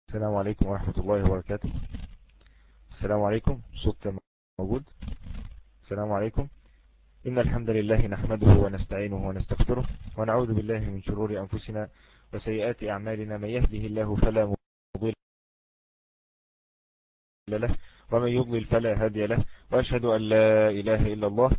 السلام عليكم ورحمة الله وبركاته. السلام عليكم. صوت موجود؟ السلام عليكم. إن الحمد لله نحمده ونستعينه ونستغفره ونعوذ بالله من شرور أنفسنا وسيئات أعمالنا. من يهده الله فلا مضل له ومن يضلل فلا هادي له، وأشهد أن لا إله إلا الله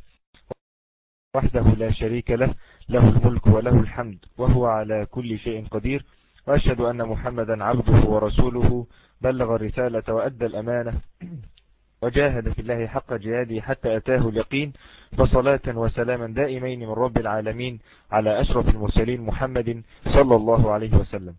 وحده لا شريك له، له الملك وله الحمد وهو على كل شيء قدير، وأشهد أن محمدا عبده ورسوله بلغ الرسالة وأدى الأمانة وجاهد في الله حق جهاده حتى أتاه اليقين، فصلاة وسلاما دائمين من رب العالمين على أشرف المرسلين محمد صلى الله عليه وسلم.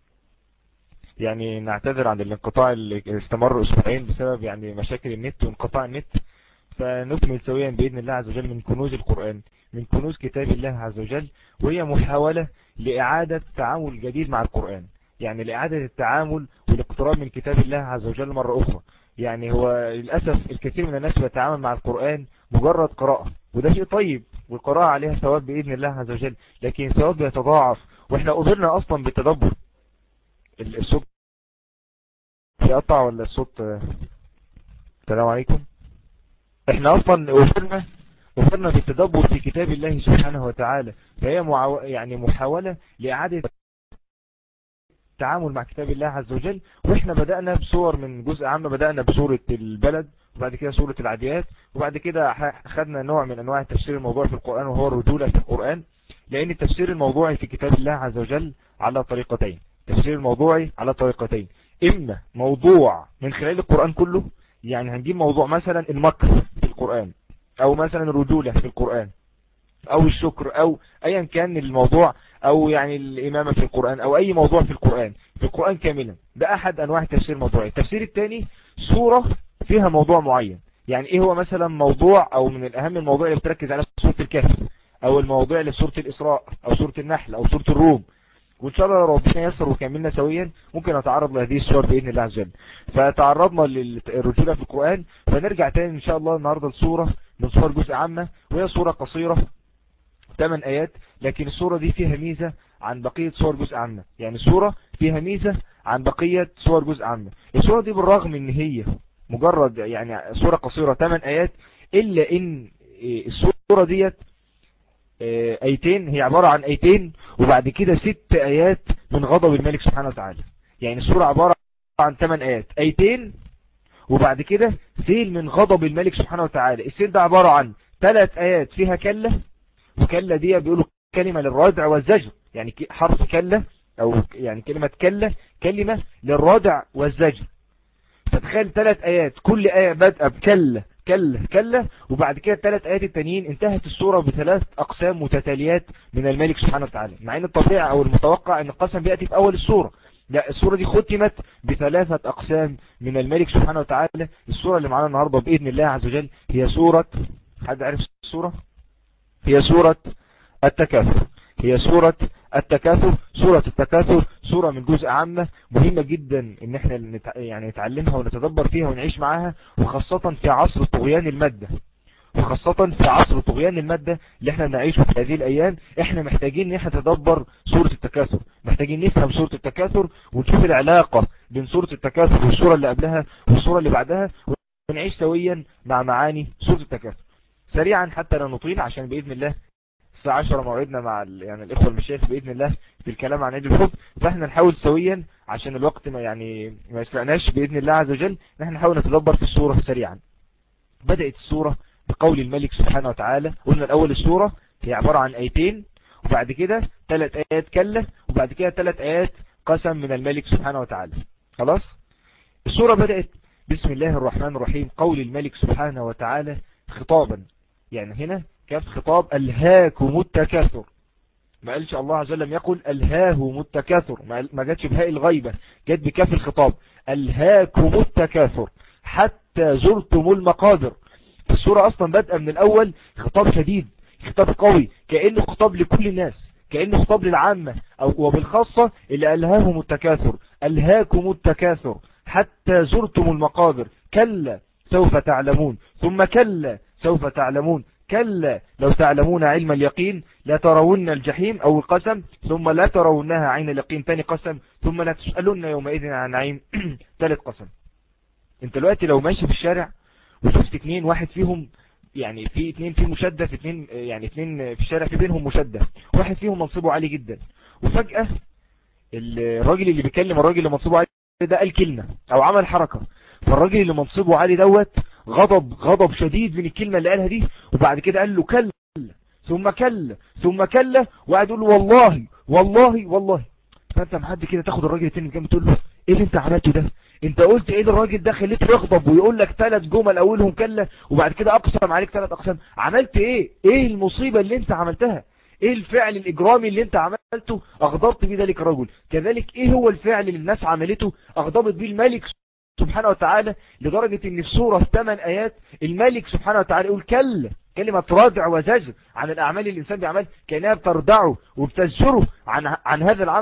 يعني نعتذر عن الانقطاع اللي استمر أسبوعين بسبب مشاكل النت وانقطاع النت، فنكمل سويا بإذن الله عز وجل من كنوز القرآن، من كنوز كتاب الله عز وجل، وهي محاولة لإعادة تعامل جديد مع القرآن، لإعادة التعامل والاقتراب من كتاب الله عز وجل مرة أخرى. هو للأسف الكثير من الناس بيتعامل مع القرآن مجرد قراءة، وده شيء طيب، والقراءة عليها ثواب بإذن الله عز وجل، لكن الثواب بيتضاعف، وإحنا أمرنا أصلا بالتدبر. الصوت يقطع ولا الصوت؟ السلام عليكم. احنا اصلا وفرنا بالتدبر في كتاب الله سبحانه وتعالى، فهي محاولة لإعادة التعامل مع كتاب الله عز وجل. واحنا بدأنا بصور من جزء عام، بدأنا بسورة البلد، وبعد كده سورة العاديات، وبعد كده خدنا نوع من انواع التفسير الموضوعي في القرآن وهو الرجولة في القرآن، لان التفسير الموضوعي في كتاب الله عز وجل على طريقتين. التفسير الموضوعي على طريقتين: اما موضوع من خلال القرآن كله، هنجيب موضوع مثلا المكر في القرآن، او مثلا الرجولة في القرآن، او الشكر، او ايا كان الموضوع، او الامامة في القرآن، او اي موضوع في القرآن كاملا. ده احد انواع التفسير الموضوعي. التفسير الثاني سورة فيها موضوع معين، ايه هو مثلا موضوع، او من الاهم الموضوع اللي بتركز على سورة الكهف، او الموضوع اللي في سورة الاسراء، او سورة النحل، او سورة الروم. وان شاء الله ربنا يسر وكملنا سويا ممكن نتعرض لهذه الصور بإذن الله عز وجل. فتعرضنا للرجولة في القرآن، فنرجع تاني ان شاء الله النهاردة لصورة من صور جزء عامة، وهي صورة قصيرة 8 آيات، لكن الصورة دي فيها ميزة عن بقية صور جزء عامة. صورة فيها ميزة عن بقية صور جزء عامة. الصورة دي بالرغم ان هي مجرد صورة قصيرة 8 آيات، الا ان الصورة ديت ايتين، هي عبارة عن ايتين وبعد كده 6 آيات من غضب الملك سبحانه وتعالى. السورة عبارة عن 8 آيات، ايتين وبعد كده سيل من غضب الملك سبحانه وتعالى. السيل ده عبارة عن 3 آيات فيها كلة، وكلة دي بيقولوا كلمة للردع والزجر، حرف كلة، او كلمة كلة كلمة للردع والزجر. فتخيل 3 آيات كل آية بدأ بكلة كلة كلة، وبعد كده 3 آيات التانيين انتهت السورة ب3 أقسام متتاليات من الملك سبحانه وتعالى. مع ان الطبيعي او المتوقع ان القسم بيأتي في اول السورة، لا، السورة دي ختمت ب3 أقسام من الملك سبحانه وتعالى. السورة اللي معانا النهاردة بإذن الله عز وجل هي سورة، حد عارف السورة؟ هي سورة التكاثر. هي سورة التكاثر. سورة التكاثر سورة من جزء عامة، مهمة جدا ان احنا نتعلمها ونتدبر فيها ونعيش معاها، وخاصة في عصر طغيان المادة. اللي احنا بنعيشه في هذه الايام، احنا محتاجين ان احنا نتدبر سورة التكاثر، محتاجين نفهم سورة التكاثر، ونشوف العلاقة بين سورة التكاثر والسورة اللي قبلها والسورة اللي بعدها، ونعيش سويا مع معاني سورة التكاثر. سريعا حتى لا نطيل، عشان بإذن الله الساعة 10 موعدنا مع الإخوة المشايخ بإذن الله في الكلام عن عيد الحب، فاحنا نحاول سويا عشان الوقت ما يسرعناش بإذن الله عز وجل، نحن نحاول نتدبر في السورة سريعا. بدأت السورة بقول الملك سبحانه وتعالى. قلنا الأول السورة هي عبارة عن آيتين، وبعد كده 3 آيات كلة، وبعد كده 3 آيات قسم من الملك سبحانه وتعالى. خلاص. السورة بدأت بسم الله الرحمن الرحيم، قول الملك سبحانه وتعالى خطابا. هنا كاف خطاب، ألهاكم التكاثر. ما قالش الله عز وجل، لم يقل ألهاهم التكاثر، ما جاتش بهاء الغيبة، جات بكاف الخطاب، ألهاكم التكاثر حتى زرتم المقابر. السورة أصلا بدأ من الأول خطاب شديد، خطاب قوي، كأنه خطاب لكل الناس، كأنه خطاب للعامة، وبالخاصة اللي ألهاهم التكاثر. ألهاكم التكاثر حتى زرتم المقابر، كلا سوف تعلمون، ثم كلا سوف تعلمون، كلا لو تعلمون علم اليقين لا ترون الجحيم أو القسم ثم لا ترونها عين اليقين تاني قسم ثم لا تسألون يومئذ عن نعيم ثالث قسم. انت دلوقتي لو ماشي في الشارع وشفت اتنين، واحد فيهم يعني في اتنين في مشدة، في اتنين يعني اتنين في الشارع في بينهم مشدة، واحد فيهم منصبه عالي جدا، وفجأة الراجل اللي بيكلم الراجل اللي منصبه عالي ده قال كلمة او عمل حركة، فالراجل اللي منصبه عالي دوت غضب شديد من الكلمة اللي قالها دي، وبعد كده قال له كلا ثم كلا ثم كلا، وقعد يقول له والله والله والله. فانت محد كده تاخد الراجل التاني اللي كان بتقول له ايه اللي انت عملته ده؟ انت قلت ايه للراجل ده خليته يغضب ويقول لك 3 جمل اولهم كلا وبعد كده اقسم عليك 3 اقسام؟ عملت ايه؟ ايه المصيبة اللي انت عملتها؟ ايه الفعل الاجرامي اللي انت عملته اغضبت بيه ذلك الرجل؟ كذلك ايه هو الفعل اللي الناس عملته اغضبت بيه الملك سبحانه وتعالى، لدرجة ان في سورة 8 ايات الملك سبحانه وتعالى يقول كلا، كلمة ردع وزجر عن الاعمال اللي الانسان بيعمل كأنها بتردعه وبتزجره عن هذا العمل.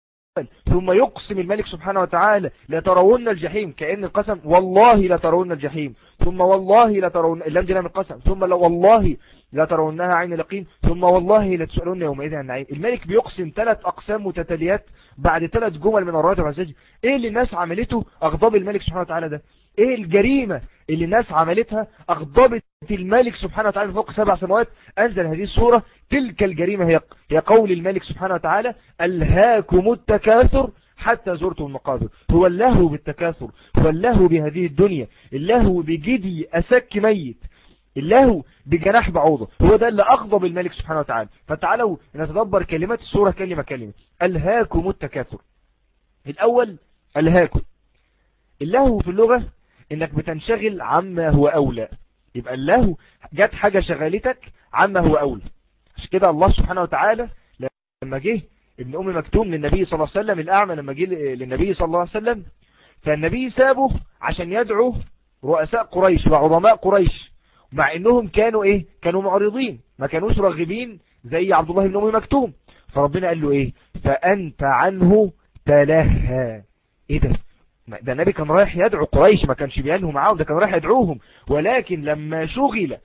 ثم يقسم الملك سبحانه وتعالى لا ترون الجحيم، كأن القسم والله لا ترون الجحيم، ثم والله لا ترون اللام دي لام القسم، ثم والله لا ترونها عين اليقين، ثم والله لا تسألون يومئذ عن النعيم. الملك بيقسم 3 أقسام متتاليات بعد 3 جمل من الردع والزجر. ايه اللي الناس عملته اغضب الملك سبحانه وتعالى ده؟ ايه الجريمة اللي الناس عملتها اغضبت الملك سبحانه وتعالى فوق 7 سماوات؟ انزل هذه السورة. تلك الجريمة هي قول الملك سبحانه وتعالى ألهاكم التكاثر حتى زرتم المقابر. هو اللهو بالتكاثر، هو اللهو بهذه الدنيا، اللهو بجدي أسك ميت، اللهو بجناح بعوضة، هو ده اللي أغضب الملك سبحانه وتعالى. فتعالوا نتدبر كلمات السورة كلمة كلمة. ألهاكم التكاثر. الأول ألهاكم، اللهو في اللغة إنك بتنشغل عما هو أولى، يبقى اللهو جت حاجة شغالتك عما هو أولى. عشان كده الله سبحانه وتعالى لما جه ابن أم مكتوم للنبي صلى الله عليه وسلم الأعمى، لما جه للنبي صلى الله عليه وسلم، فالنبي سابه عشان يدعو رؤساء قريش وعظماء قريش، مع انهم كانوا ايه؟ كانوا معرضين، ما كانوش راغبين زي عبد الله بن أم مكتوم. فربنا قال له ايه؟ فأنت عنه تلهى. ايه ده؟ ده النبي كان رايح يدعو قريش، ما كانش بينهم معاهم، ده كان رايح يدعوهم، ولكن لما شغل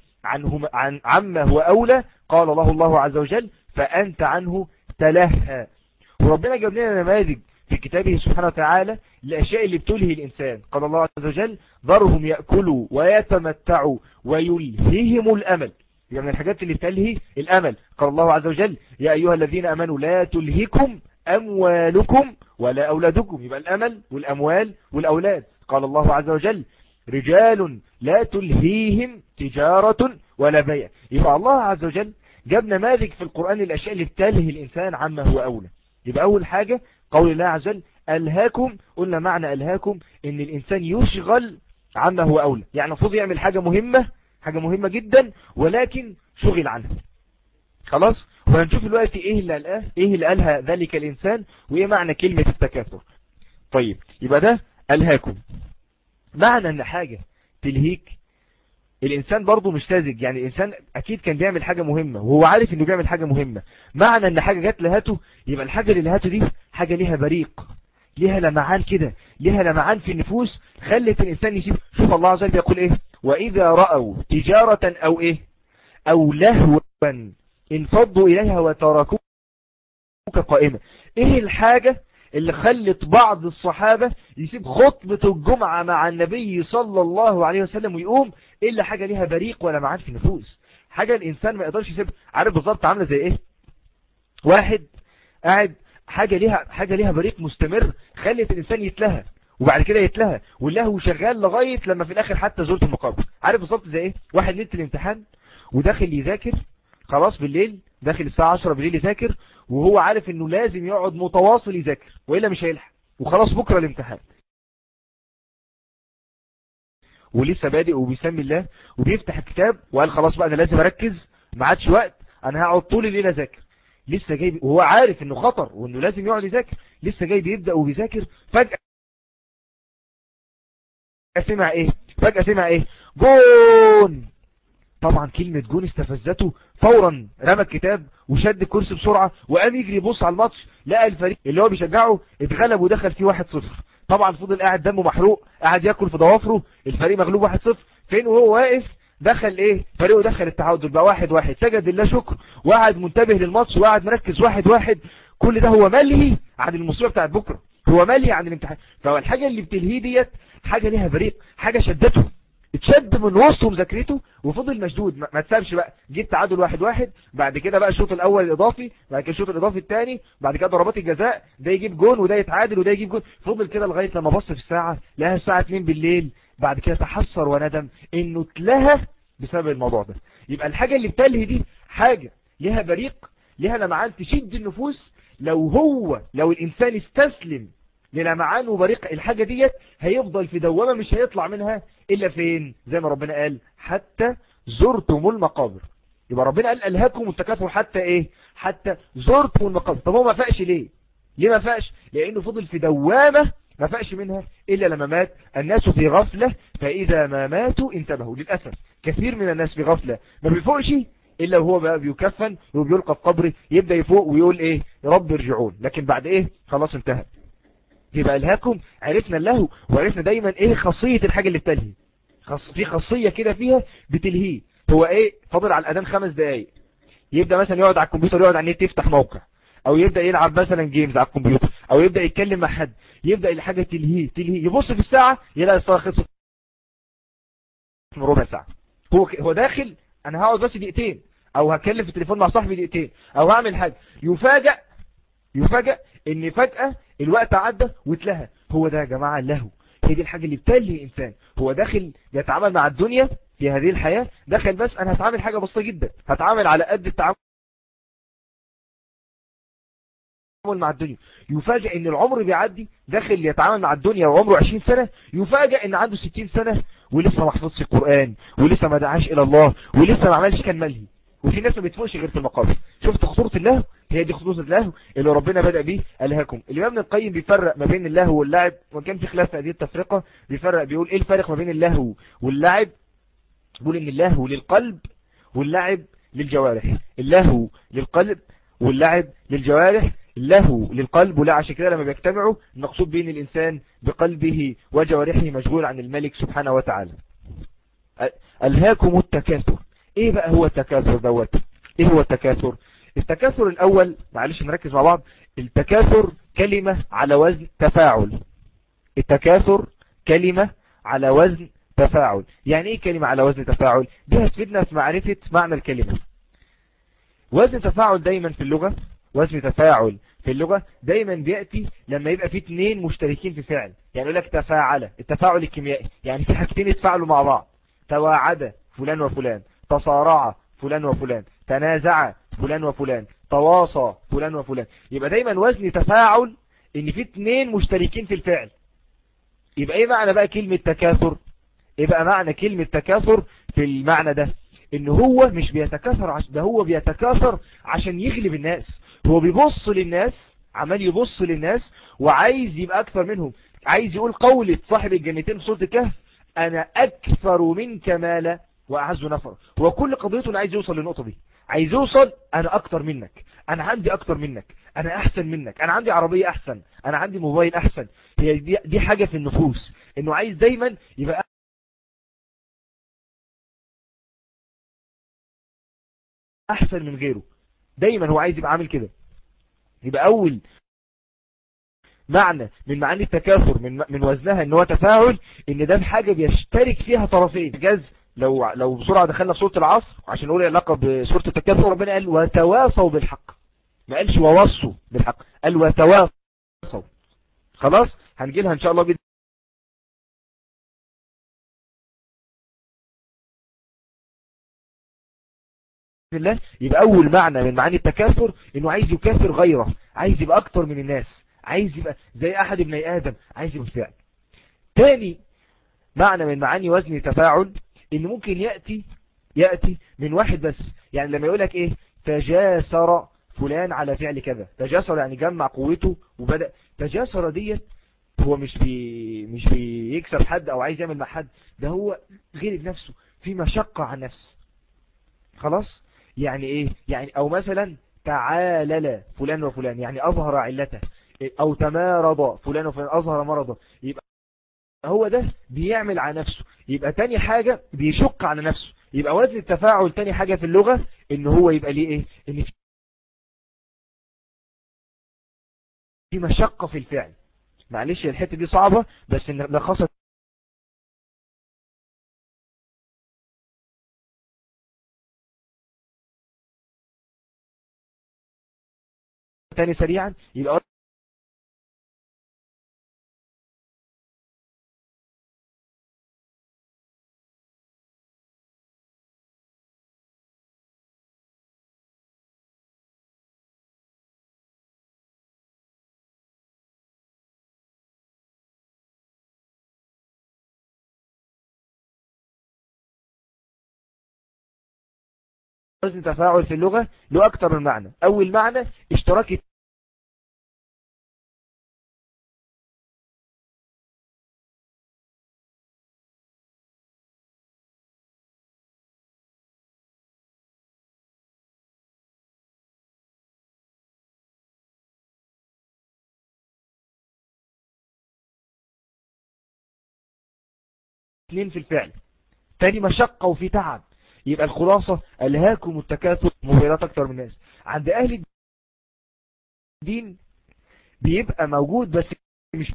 عما هو أولى قال الله عز وجل فأنت عنه تلهى. وربنا جاب لنا نماذج في كتابه سبحانه وتعالى الأشياء اللي بتلهي الإنسان. قال الله عز وجل ذرهم يأكلوا ويتمتعوا ويلهيهم الأمل، يعني من الحاجات اللي بتلهي الأمل. قال الله عز وجل يا أيها الذين أمنوا لا تلهكم أموالكم ولا أولادكم، يبقى الأمل والأموال والأولاد. قال الله عز وجل رجال لا تلهيهم تجارة ولا بيع. يبقى الله عز وجل جاب نماذج في القرآن الأشياء اللي بتلهي الإنسان عما هو أولى. يبقى أول حاجة قول الله عز وجل ألهاكم، قلنا معنى ألهاكم إن الإنسان يشغل عما هو أولى، يعني المفروض يعمل حاجة مهمة جدا ولكن شغل عنها. خلاص، وهنشوف دلوقتي ايه اللي قالها ذلك الإنسان وايه معنى كلمة التكاثر. طيب يبقى ده ألهاكم، معنى ان حاجة تلهيك الإنسان برضو مش ساذج، يعني الإنسان أكيد كان بيعمل حاجة مهمة وهو عارف إنه بيعمل حاجة مهمة. معنى إن حاجة جت لهاته يبقى الحاجة اللي لهاته دي حاجة ليها بريق، ليها لمعان كده، ليها لمعان في النفوس خلت الإنسان يسيب. شوف الله عز وجل يقول إيه؟ وإذا رأوا تجارة أو إيه أو لهوا انفضوا إليها وتركوك قائمة. إيه الحاجة اللي خلت بعض الصحابة يسيب خطبة الجمعة مع النبي صلى الله عليه وسلم ويقوم؟ إلا حاجة ليها بريق ولا معان في النفوس، حاجة الإنسان ما يقدرش يسيب. عارف بالظبط عاملة زي إيه؟ واحد قاعد حاجة ليها بريق مستمر خلت الإنسان يتلهى وبعد كده يتلهى واللهو شغال لغاية لما في الآخر حتى زورة المقابر. عارف بالظبط زي إيه؟ واحد ليلة الامتحان وداخل يذاكر خلاص بالليل، داخل الساعة 10 بالليل يذاكر، وهو عارف انه لازم يقعد متواصل يذاكر وإلا مش هيلحق، وخلاص بكرة الامتحان، ولسه بادئ وبيسمي الله وبيفتح الكتاب وقال خلاص بقى انا لازم اركز، ما عادش وقت، انا هقعد طول الليل اذاكر. لسه جاي وهو عارف انه خطر وانه لازم يقعد يذاكر، لسه جاي بيبدأ وبيذاكر، فجأة سمع ايه؟ جون. طبعا كلمة جون استفزته، فورا رمى الكتاب وشد الكرسي بسرعة وقام يجري يبص على الماتش، لقى الفريق اللي هو بيشجعه اتغلب ودخل فيه 1-0. طبعا فضل قاعد دمه محروق، قاعد ياكل في ضوافره، الفريق مغلوب 1-0. فين وهو واقف دخل ايه فريقه، دخل التعادل بقى 1-1، سجد لله شكر، وقعد منتبه للماتش وقعد مركز 1-1. كل ده هو ملهي عن المصيبة بتاعت بكرة، هو ملهي عن الامتحان. فهو الحاجة اللي بتلهيه ديت حاجة ليها بريق، حاجة شدته، اتشد من وسط مذاكرته وفضل مشدود، ما تسابش بقى. جيب تعادل 1-1، بعد كده بقى الشوط الاول الاضافي، بعد كده الشوط الاضافي الثاني، بعد كده ضربات الجزاء، ده يجيب جون وده يتعادل وده يجيب جون. فضل كده لغايه لما بص في الساعه لقاها الساعه 2 بالليل. بعد كده تحسر وندم انه اتلهى بسبب الموضوع ده. يبقى الحاجه اللي بتلهي دي حاجه ليها بريق، ليها لمعان تشد النفوس. لو الانسان استسلم للمعان وبريق الحاجة ديت هيفضل في دوامة مش هيطلع منها إلا فين؟ زي ما ربنا قال حتى زرتم المقابر. يبقى ربنا قال ألهاكم التكاثر حتى إيه؟ حتى زرتم المقابر. طب هو ما فاقش ليه؟ ليه ما فاقش؟ لأنه فضل في دوامة ما فاقش منها إلا لما مات. الناس في غفلة فإذا ما ماتوا انتبهوا. للأسف كثير من الناس في غفلة ما بيفوقش إلا وهو بقى بيكفن وبيلقى في قبره، يبدأ يفوق ويقول إيه؟ يا رب ارجعون. لكن بعد إيه؟ خلاص انتهى. يبقى ألهاكم عرفنا اللهو، وعرفنا دايما ايه خاصية الحاجة اللي بتلهي. في خاصية كده فيها بتلهيه. هو ايه؟ فاضل على الأذان 5 دقايق، يبدأ مثلا يقعد على الكمبيوتر، يقعد على النت يفتح موقع، او يبدأ يلعب مثلا جيمز على الكمبيوتر، او يبدأ يتكلم مع حد، يبدأ الحاجة تلهيه يبص في الساعة يلاقي الصلاة خلصت من ربع ساعة. هو داخل انا هقعد بس دقيقتين، او هتكلم في التليفون مع صاحبي دقيقتين، او هعمل حاجة، يفاجأ ان فجأة الوقت عدى واتلهى. هو ده يا جماعة اللهو، هي دي الحاجة اللي بتلهي الانسان. هو داخل يتعامل مع الدنيا في هذه الحياة، داخل بس انا هتعامل حاجة بسيطة جدا، هتعامل على قد التعامل مع الدنيا. يفاجئ ان العمر بيعدي، داخل يتعامل مع الدنيا وعمره 20 سنة، يفاجئ ان عنده 60 سنة ولسه ما حفظش القرآن، ولسه ما دعاش الى الله، ولسه ما عملش كان ملهي. وفي ناس ما بتفوقش غير في المقابر. شفت خطورة اللهو؟ هي دي خطورة اللهو اللي ربنا بدأ بيه ألهاكم. الإمام ابن القيم بيفرق ما بين اللهو واللعب، وكان في خلاف في هذه التفرقة. بيفرق بيقول ايه الفرق ما بين اللهو واللعب؟ بيقول ان اللهو للقلب واللعب للجوارح. اللهو للقلب واللعب للجوارح. اللهو للقلب ولا، عشان كده لما بيجتمعوا المقصود بين الإنسان بقلبه وجوارحه مشغول عن الملك سبحانه وتعالى. ألهاكم التكاثر. ايه بقى هو التكاثر دوت؟ ايه هو التكاثر؟ التكاثر الاول، معلش نركز مع بعض. التكاثر كلمة على وزن تفاعل. التكاثر كلمة على وزن تفاعل. يعني ايه كلمة على وزن تفاعل؟ دي هتفيدنا في معرفة معنى الكلمة. وزن تفاعل دايما في اللغة، وزن تفاعل في اللغة دايما بيأتي لما يبقى في 2 مشتركين في فعل. يعني يقول لك تفاعل، التفاعل الكيميائي، يعني في حاجتين يتفاعلوا مع بعض. تواعد فلان وفلان، تصارع فلان وفلان، تنازع فلان وفلان، تواصى فلان وفلان. يبقى دايما وزن تفاعل ان في 2 مشتركين في الفعل. يبقى ايه معنى بقى كلمة تكاثر؟ ايه بقى معنى كلمة تكاثر في المعنى ده؟ ان هو مش بيتكاثر ده هو بيتكاثر عشان يغلب الناس. هو بيبص للناس، عمال يبص للناس وعايز يبقى اكثر منهم. عايز يقول قولة صاحب الجنتين في سورة الكهف: انا اكثر منك مالا واعز نفرا. هو كل قضيته انه عايز يوصل للنقطة دي، عايز يوصل انا اكتر منك، انا عندي اكتر منك، انا احسن منك، انا عندي عربية احسن، انا عندي موبايل احسن. هي دي حاجة في النفوس، انه عايز دايما يبقى احسن من غيره. دايما هو عايز يبقى عامل كده. يبقى اول معنى من معاني التكاثر من وزنها ان هو تفاعل، ان ده حاجة بيشترك فيها طرفين. جاز لو بسرعة دخلنا في سورة العصر عشان نقول علاقة بسورة التكاثر، ربنا قال وتواصوا بالحق، ما قالش ووصوا بالحق، قال وتواصوا. خلاص هنجي لها ان شاء الله بإذن الله. يبقى اول معنى من معاني التكاثر انه عايز يكاثر غيره، عايز يبقى اكتر من الناس، عايز يبقى زي احد ابني ادم، عايز يبقى فعل. تاني معنى من معاني وزن التفاعل ان ممكن يأتي من واحد بس. يعني لما يقولك ايه تجاسر فلان على فعل كذا، تجاسر يعني جمع قوته وبدأ. تجاسر ديت هو مش بيكسب حد او عايز يعمل مع حد، ده هو غير نفسه في مشقة عن نفس. خلاص يعني ايه؟ يعني او مثلا تعالل فلان وفلان يعني اظهر علته، او تمارض فلان وفلان اظهر مرضه. يبقى هو ده بيعمل على نفسه. يبقى تاني حاجة بيشق على نفسه، يبقى وزن التفاعل تاني حاجة في اللغة ان هو يبقى ليه ايه، ان في مشقة في الفعل. معلش الحتة دي صعبة بس ان ده خاصة تاني سريعا. يبقى وزن تفاعل في اللغة له اكتر من معنى. اول معنى اشتراك اثنين في الفعل، تاني مشقة وفي تعب. يبقى الخلاصة ألهاكم التكاثر، موبايلات أكتر من الناس. عند أهل الدين بيبقى موجود بس مش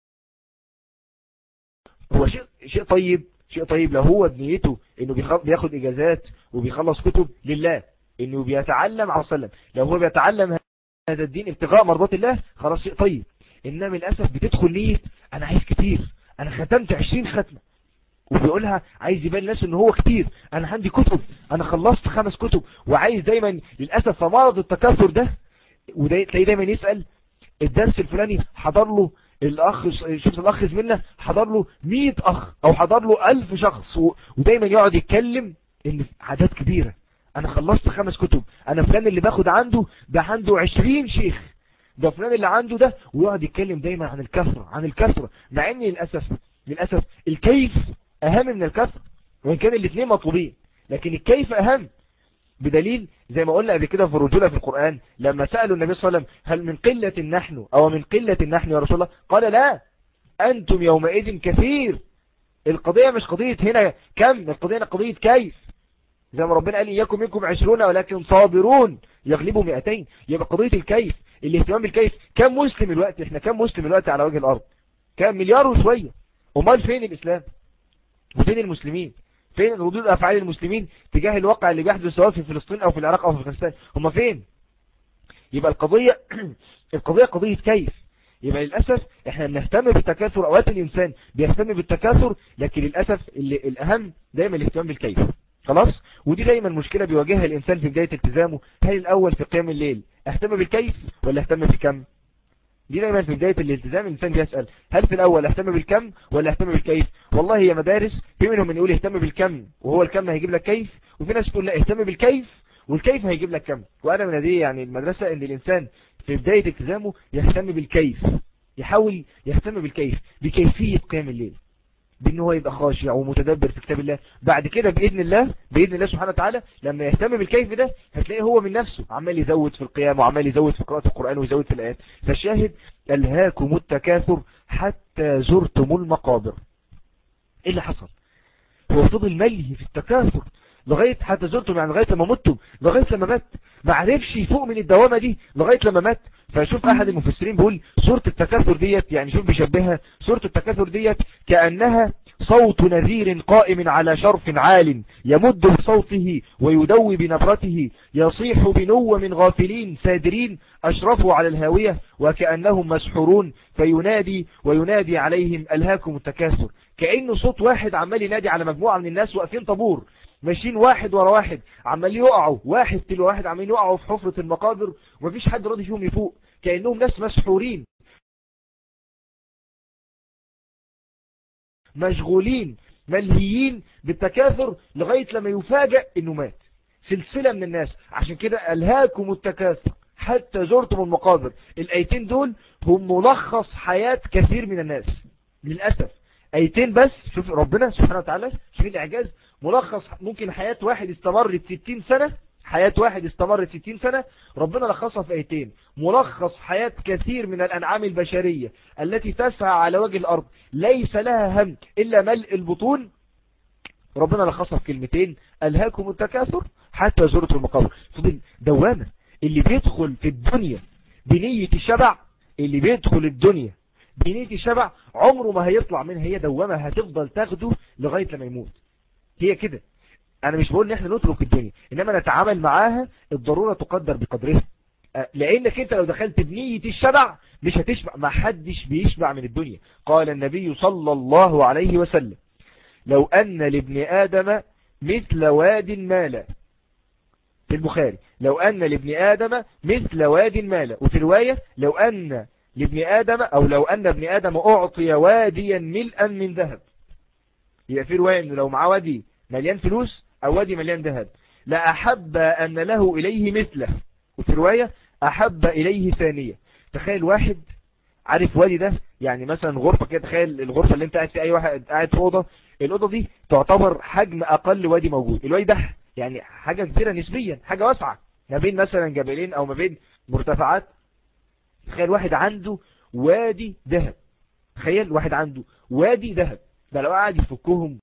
هو شيء طيب، شيء طيب لو هو بنيته انه بياخد اجازات وبيخلص كتب لله، انه بيتعلم على وسلم، لو هو بيتعلم هذا الدين ابتغاء مرضات الله خلاص شيء طيب. انما للاسف بتدخل نية انا عايز كتير، انا ختمت 20 ختمة، وبيقولها عايز يبان الناس ان هو كتير، انا عندي كتب، انا خلصت 5 كتب، وعايز دايما للاسف فمرض التكاثر ده. وتلاقيه دايما يسأل الدرس الفلاني حضر له الاخ، شفت الاخ زميلنا حضر له 100 اخ او حضر له 1000 شخص، ودايما يقعد يتكلم ان عدد كبيرة، انا خلصت 5 كتب، انا فلان اللي باخد عنده ده عنده 20 شيخ، ده فلان اللي عنده ده، ويقعد يتكلم دايما عن الكثرة عن الكثرة، مع ان للأسف الكيف اهم من الكثرة، وان كان الاثنين مطلوبين لكن الكيف اهم. بدليل زي ما قلنا قبل كده في الرجولة في القرآن لما سألوا النبي صلى الله عليه وسلم هل من قلة نحن أو من قلة نحن يا رسول الله، قال لا، أنتم يومئذ كثير. القضية مش قضية هنا كم، القضية قضية كيف. زي ما ربنا قال إياكم منكم 20 ولكن صابرون يغلبوا 200. يبقى قضية الكيف، الاهتمام بالكيف. كم مسلم الوقت، احنا كم مسلم الوقت على وجه الأرض؟ كم مليار وشوية. امال فين الإسلام وفين المسلمين؟ فين ردود أفعال المسلمين تجاه الواقع اللي بيحدث سواء في فلسطين أو في العراق أو في أفغانستان؟ هم فين؟ يبقى القضية القضية قضية كيف. يبقى للأسف احنا بنهتم بالتكاثر، اوقات الإنسان بيهتم بالتكاثر لكن للأسف الأهم دايما الاهتمام بالكيف. خلاص. ودي دايما مشكلة بيواجهها الإنسان في بداية التزامه. هل الأول في قيام الليل اهتم بالكيف ولا اهتم بالكم؟ دي دايما في بداية الالتزام الإنسان بيسأل هل في الأول اهتم بالكم ولا اهتم بالكيف. والله هي مدارس، في منهم من يقول اهتم بالكم وهو الكم هيجيب لك كيف، وفي ناس تقول لا اهتم بالكيف والكيف هيجيب لك كم. وأنا من هذه يعني المدرسة ان الإنسان في بداية التزامه يهتم بالكيف، يحاول يهتم بالكيف بكيفية قيام الليل، بأنه هو يبقى خاشع ومتدبر في كتاب الله. بعد كده بإذن الله سبحانه وتعالى لما يهتم بالكيف ده هتلاقيه هو من نفسه عمال يزود في القيام وعمال يزود في قراءة القرآن ويزود في الآيات. فالشاهد ألهاكم التكاثر حتى زرتم المقابر. إيه اللي حصل؟ هو فضل ملهي في التكاثر لغاية حتى زرتم، يعني لغاية لما متم، لغاية لما مات ما عرفش يفوق من الدوامة دي لغاية لما مات. فشوف أحد المفسرين بيقول سورة التكاثر ديت، يعني شوف بيشبهها سورة التكاثر ديت كأنها صوت نذير قائم على شرف عال يمد بصوته ويدوي بنبرته يصيح بنوة من غافلين سادرين أشرفوا على الهاوية وكأنهم مسحورون فينادي وينادي عليهم ألهاكم التكاثر. كأنه صوت واحد عمال ينادي على مجموعة من الناس واقفين طابور ماشيين واحد ورا واحد عمال يقعوا، واحد تلو واحد عمال يقعوا في حفرة المقابر ومفيش حد راضي فيهم يفوق، كأنهم ناس مسحورين مشغولين ملهيين بالتكاثر لغاية لما يفاجأ انه مات. سلسلة من الناس. عشان كده ألهاكم التكاثر حتى زرتم المقابر. الآيتين دول هم ملخص حياة كثير من الناس للأسف. آيتين بس، شوف ربنا سبحانه وتعالى، شوف الإعجاز، ملخص ممكن حياة واحد استمرت 60 سنة، حياة واحد استمرت 60 سنة ربنا لخصها في آيتين. ملخص حياة كثير من الأنعام البشرية التي تسعى على وجه الأرض ليس لها هم إلا ملء البطون، ربنا لخصها في كلمتين: ألهاكم التكاثر حتى زرتم المقابر. فضل دوامة. اللي بيدخل في الدنيا بنية الشبع، اللي بيدخل الدنيا بنية الشبع عمره ما هيطلع منها. هي دوامة هتفضل تاخده لغاية لما يموت. هي كده. انا مش بقول ان احنا نترك الدنيا، انما نتعامل معاها. الضرورة تقدر بقدرها. لانك انت لو دخلت بنية الشبع مش هتشبع. ما حدش بيشبع من الدنيا. قال النبي صلى الله عليه وسلم: لو ان لابن آدم مثل واد مالا. في البخاري: لو ان لابن آدم مثل واد مالا. وفي رواية: لو ان لابن آدم، او لو ان ابن آدم اعطي واديا ملءا من ذهب. يبقى في رواية انه لو معاه وادي مليان فلوس او وادي مليان ذهب لأحب ان له اليه مثله. وفي رواية: احب اليه ثانية. تخيل واحد عارف وادي ده، يعني مثلا غرفة كده. تخيل الغرفة اللي انت قاعد في، اي واحد قاعد في اوضه، الاوضه دي تعتبر حجم اقل وادي موجود. الوادي ده يعني حاجة كبيرة نسبيا، حاجة واسعة ما بين مثلا جبلين او ما بين مرتفعات. تخيل واحد عنده وادي ذهب. تخيل واحد عنده وادي ذهب. ده لو قاعد يفكهم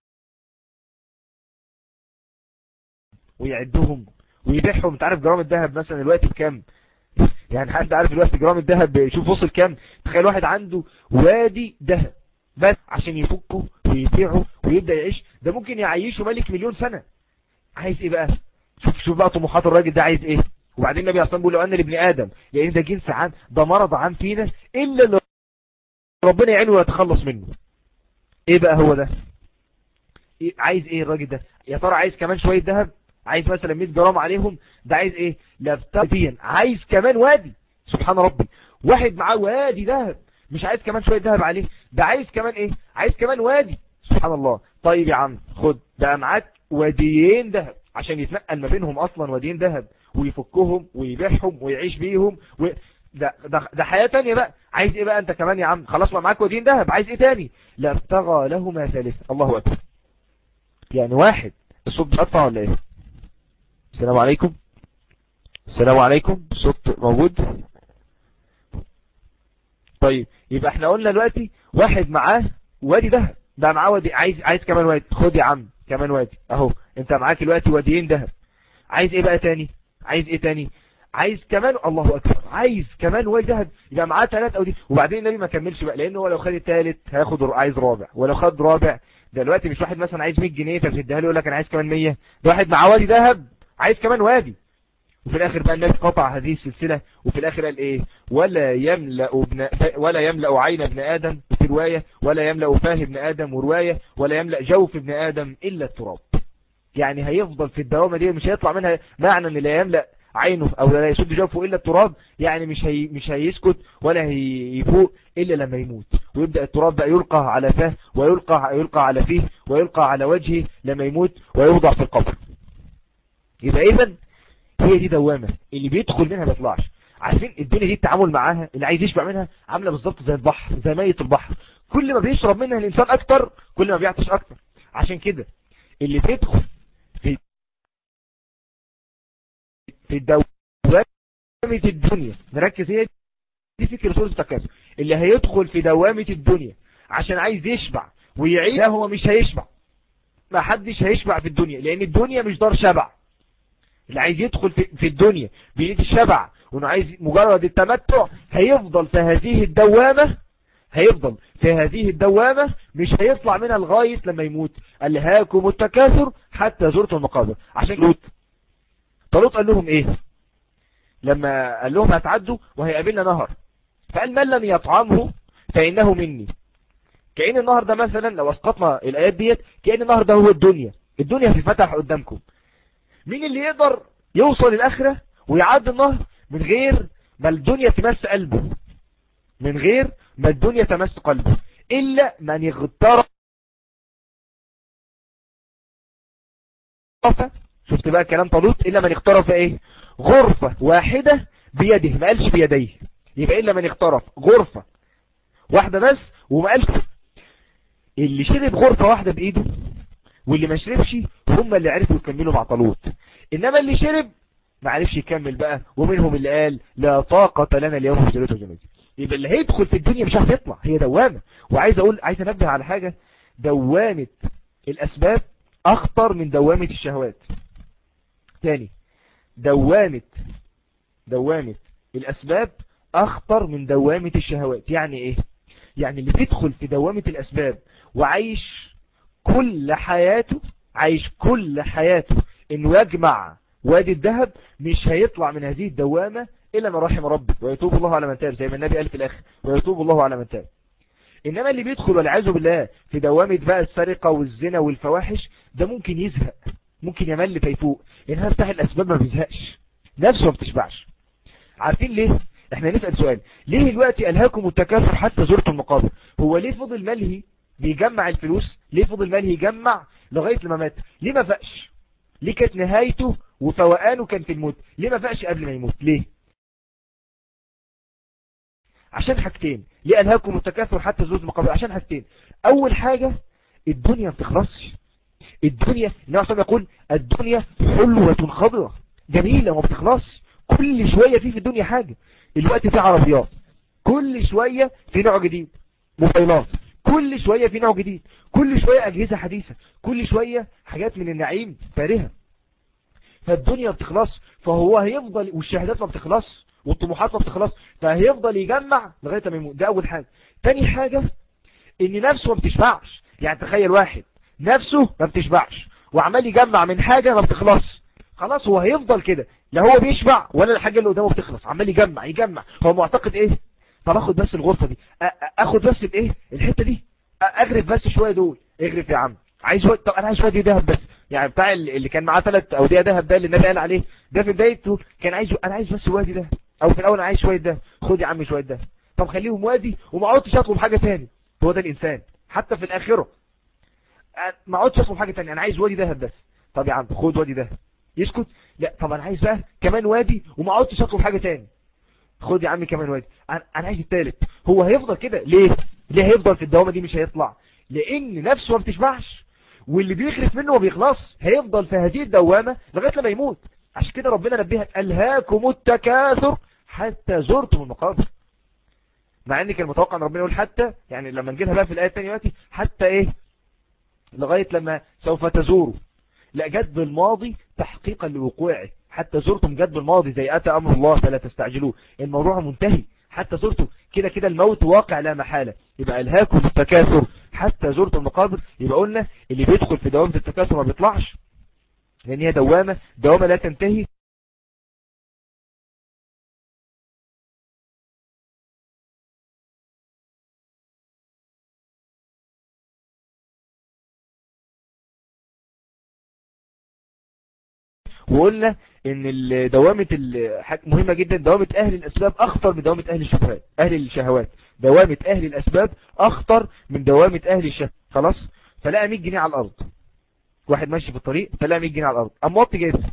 ويعدهم ويبيعهم. انت عارف جرام الذهب مثلا دلوقتي بكام؟ يعني حد عارف دلوقتي جرام الذهب شوف وصل كام؟ تخيل واحد عنده وادي ذهب بس عشان يفكه ويبيعه ويبدأ يعيش. ده ممكن يعيشه ملك مليون سنة. عايز ايه بقى؟ شوف بقى طموحات الراجل ده عايز ايه. وبعدين النبي اصلا بيقول: لو ان لابن ادم، لان ده جنس عام، ده مرض عام فينا، الا اللي ربنا يعينه ويتخلص منه. ايه بقى هو ده؟ إيه عايز ايه الراجل ده؟ يا ترى عايز كمان شوية ذهب؟ عايز مثلا 100 جرام عليهم؟ ده عايز ايه؟ لفتين. عايز كمان وادي. سبحان ربي. واحد معاه وادي ذهب، مش عايز كمان شوية ذهب عليه، ده عايز كمان ايه؟ عايز كمان وادي. سبحان الله. طيب يا عم خد، ده معاك واديين ذهب عشان يتنقل ما بينهم اصلا واديين ذهب ويفكهم ويبيعهم ويعيش بيهم ده حياة تانية بقى. عايز ايه بقى انت كمان يا عم؟ خلاص ما معاك واديين ذهب، عايز ايه تاني؟ لابتغى لهما ثالثا. الله اكبر. يعني واحد. الصوت بيقطع ولا ايه؟ السلام عليكم. السلام عليكم. الصوت موجود؟ طيب يبقى احنا قلنا دلوقتي واحد معاه وادي ذهب، ده معاه وادي، عايز كمان وادي. خد يا عم كمان وادي اهو. انت معاك دلوقتي واديين ذهب. عايز ايه بقى تاني؟ عايز ايه تاني؟ عايز كمان، الله اكبر، عايز كمان وادي ذهب. يبقى معاه 3 او دي. وبعدين النبي ما كملش بقى، لانه هو لو خد الثالث هياخد عايز رابع، ولو خد رابع دلوقتي مش واحد مثلا عايز 100 جنيه فبتديها له يقول لك انا عايز كمان 100. ده واحد معاه وادي ذهب عايز كمان وادي. وفي الاخر بقى النبي قطع هذه السلسلة. وفي الاخر قال ايه؟ ولا يملأ عين ابن ادم، في رواية ولا يملأ فاه ابن ادم، ورواية ولا يملأ جوف ابن ادم الا التراب. يعني هيفضل في الدوامة دي مش هيطلع منها. معنى ان لا يملأ عينه او لا يسد جوفه الا التراب، يعني مش هيسكت ولا هيفوق الا لما يموت. ويبدأ التراب بقى يلقى على فاه ويلقى على فيه ويلقى على وجهه لما يموت ويوضع في القبر. يبقى اذا هي دي دوامة اللي بيدخل منها ما يطلعش. عارفين الدنيا دي التعامل معاها اللي عايز يشبع منها عامله بالظبط زي البحر، زي مية البحر. كل ما بيشرب منها الانسان اكتر كل ما بيعطش اكتر. عشان كده اللي بيدخل في دوامة الدنيا، نركز، هي دي فكرة سورة التكاثر. اللي هيدخل في دوامة الدنيا عشان عايز يشبع ويعيش، لا هو مش هيشبع. ما حدش هيشبع في الدنيا، لان الدنيا مش دار شبع. اللي عايز يدخل في الدنيا بيد الشبع وانه عايز مجرد التمتع هيفضل في هذه الدوامة مش هيطلع منها لغاية لما يموت. ألهاكم التكاثر حتى زرتم المقابر. عشان طالوت قال لهم ايه لما قال لهم هتعدوا وهيقابلنا نهر؟ فقال: من لم يطعمه فإنه مني. كأن النهر ده مثلا لو اسقطنا الآيات ديت، كأن النهر ده هو الدنيا هتفتح قدامكم. مين اللي يقدر يوصل الآخرة ويعدي النهر من غير ما الدنيا تمس قلبه، من غير ما الدنيا تمس قلبه؟ إلا من يغترف. شفت بقى كلام طالوت؟ إلا من اغترف ايه؟ غرفة واحدة بيده، ما قالش بيديه. يبقى إلا من اغترف غرفة واحدة بس، وما قالش. اللي شرب غرفة واحدة بإيده واللي ما شربش هم اللي عرفوا يكملوا مع طالوت. إنما اللي شرب ما عرفش يكمل بقى، ومنهم اللي قال: لا طاقة لنا اليوم في جلوته وجنودي. يبقى اللي هيدخل في الدنيا مش هيطلع، هي دوامة. وعايز انبه على حاجة: دوامة الأسباب اخطر من دوامة الشهوات. تاني، دوامة الاسباب اخطر من دوامة الشهوات. يعني ايه؟ يعني اللي بيدخل في دوامة الاسباب وعايش كل حياته انه يجمع وادي الذهب، مش هيطلع من هذه الدوامة الا من رحم ربه، ويتوب الله على من تاب، زي ما النبي قال في الاخر، ويتوب الله على من تاب. انما اللي بيدخل والعياذ بالله في دوامة بقى السرقة والزنا والفواحش، ده ممكن يزهق، ممكن يمل فيفوق، انها بتاع الاسباب ما بيزهقش، نفسه ما بتشبعش. عارفين ليه؟ احنا نسأل سؤال، ليه دلوقتي ألهاكم التكاثر حتى زرتم المقابر؟ هو ليه فضل ملهي بيجمع الفلوس؟ ليه فضل ملهي يجمع لغاية لما مات؟ ليه ما فقش؟ ليه كانت نهايته وفوقانه كان في الموت؟ ليه ما فقش قبل ما يموت؟ ليه؟ عشان حاجتين. ليه ألهاكم التكاثر حتى زرتم المقابر؟ عشان حاجتين. اول حاجة، الدنيا ما بتخلصش. الدنيا، النبي صلى يقول الدنيا حلوة خضرة جميلة وما بتخلصش، كل شوية في الدنيا حاجة. الوقت في عربيات، كل شوية في نوع جديد، موبايلات كل شوية في نوع جديد، كل شوية أجهزة حديثة، كل شوية حاجات من النعيم فارهة. فالدنيا ما بتخلص، فهو هيفضل، والشهادات ما بتخلص، والطموحات ما بتخلص، فهيفضل يجمع لغاية ما يموت. ده أول حاجة. تاني حاجة، إن نفسه ما بتشبعش. يعني تخيل واحد نفسه ما بتشبعش وعمال يجمع من حاجة ما بتخلص، خلاص هو هيفضل كده، لا هو بيشبع ولا الحاجة اللي قدامه بتخلص، عمال يجمع. هو معتقد ايه؟ طب اخد بس الغرفة دي، اخد بس الايه الحتة دي، اغرف بس شوية دول. اغرف يا عم، عايز طب انا عايز شوية دهب بس. يعني بتاع اللي كان معاه 3 أودية دهب ده اللي النبي قال عليه، ده في بدايته كان انا عايز بس وادي ده، او في الاول انا عايز شوية ده. خد يا عم شوية ده، طب خليهم وادي وما اقعدش اطلب حاجة تاني. هو ده الانسان حتى في الاخرة، ما اقعدش اطلب حاجة تانية، انا عايز وادي دهب بس. طب يا عم خد وادي دهب، يسكت؟ لا، طب انا عايز بقى كمان وادي وما اقعدش اطلب حاجة تاني. خد يا عم كمان وادي، انا عايز التالت. هو هيفضل كده ليه؟ ليه هيفضل في الدوامة دي مش هيطلع؟ لان نفسه ما بتشبعش، واللي بيخرف منه ما بيخلص، هيفضل في هذه الدوامة لغاية لما يموت. عشان كده ربنا نبهك، ألهاكم التكاثر حتى زرتم المقابر. مع ان كان متوقع ان ربنا يقول حتى، يعني لما نجيلها بقى في الآية الثانية دلوقتي، حتى ايه؟ لغاية لما سوف تزوروا. لا، جد بالماضي تحقيقا لوقوعه. حتى زرتم جد بالماضي، زي أتى أمر الله فلا تستعجلوه، الموضوع منتهي. حتى زرتم كده كده الموت واقع لا محالة. يبقى ألهاكم التكاثر حتى زرتم المقابر. يبقى قلنا اللي بيدخل في دوامة التكاثر ما بيطلعش، لأن هي دوامة لا تنتهي. وقلنا ان دوامة مهمة جدا، دوامة اهل الاسباب اخطر من دوامة اهل الشهوات. دوامة اهل الاسباب اخطر من دوامة اهل الشهوات. خلاص. فلقى 100 جنيه على الارض، واحد ماشي في الطريق فلقى 100 جنيه على الارض، قام وطي جايبها.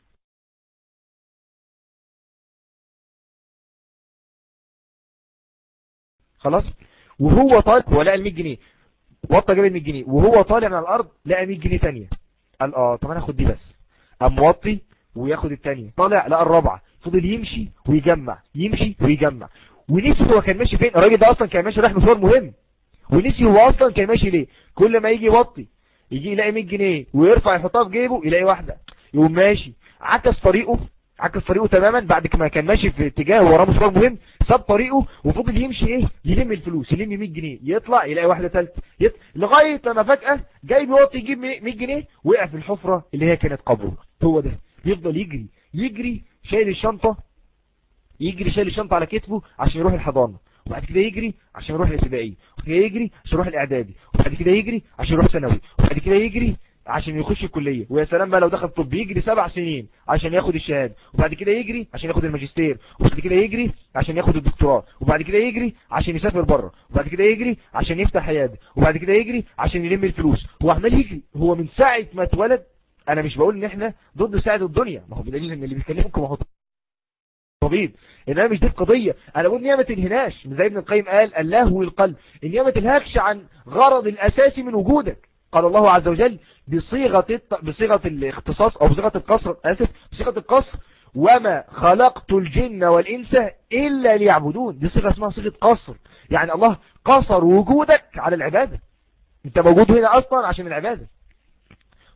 خلاص. وهو طالع، هو لقى ال 100 جنيه، وطى جاب ال 100 جنيه، وهو طالع من الارض لقى 100 جنيه ثانيه. قال طب انا اخد دي بس. قام موطي وياخد الثانيه، طالع لقى الرابعه، فضل يمشي ويجمع، يمشي ويجمع، ونسي هو كان ماشي فين. الراجل ده اصلا كان ماشي رايح مشوار مهم، ونسي هو اصلا كان ماشي ليه. كل ما يجي يوطي يجي يلاقي 100 جنيه ويرفع يحطها في جيبه يلاقي واحده، يقوم ماشي عكس طريقه تماما. بعد ما كان ماشي في اتجاه وراه مشوار مهم، ساب طريقه وفضل يمشي يلم الفلوس، يلم 100 جنيه، يطلع يلاقي واحده ثالثه، لغايه لما فجاه جاي بيوطي يجيب 100 جنيه، وقع في الحفره اللي هي كانت قبره. هو ده يفضل يجري شايل الشنطه، شايل الشنطه على كتفه عشان يروح الحضانه، وبعد كده يجري عشان يروح الابتدائي، وبعد كده يجري عشان يروح الاعدادي، وبعد كده يجري عشان يروح ثانوي، وبعد كده يجري عشان يخش الكلية. ويا سلام بقى لو دخل طب، يجري 7 سنين عشان ياخد الشهادة، وبعد كده يجري عشان ياخد الماجستير، وبعد كده يجري عشان ياخد الدكتوراه، وبعد كده يجري عشان يسافر بره، وبعد كده يجري عشان يفتح عيادة، وبعد كده يجري عشان يلم الفلوس. هو عمال يجري، هو من ساعة ما اتولد. انا مش بقول ان احنا ضد ساعة الدنيا، ما هو بدليل ان اللي بيكلمكم هو طبيب، انما مش دي القضية. انا بقول نية ما تنهناش، زي ابن القيم قال اللهو القلب، النية ما تلهكش عن غرض الاساسي من وجودك. قال الله عز وجل بصيغة الاختصاص او بصيغة القصر، بصيغة القصر، وما خلقت الجن والانس الا ليعبدون. دي صيغة اسمها صيغة قصر، يعني الله قصر وجودك على العبادة، انت موجود هنا اصلا عشان العبادة.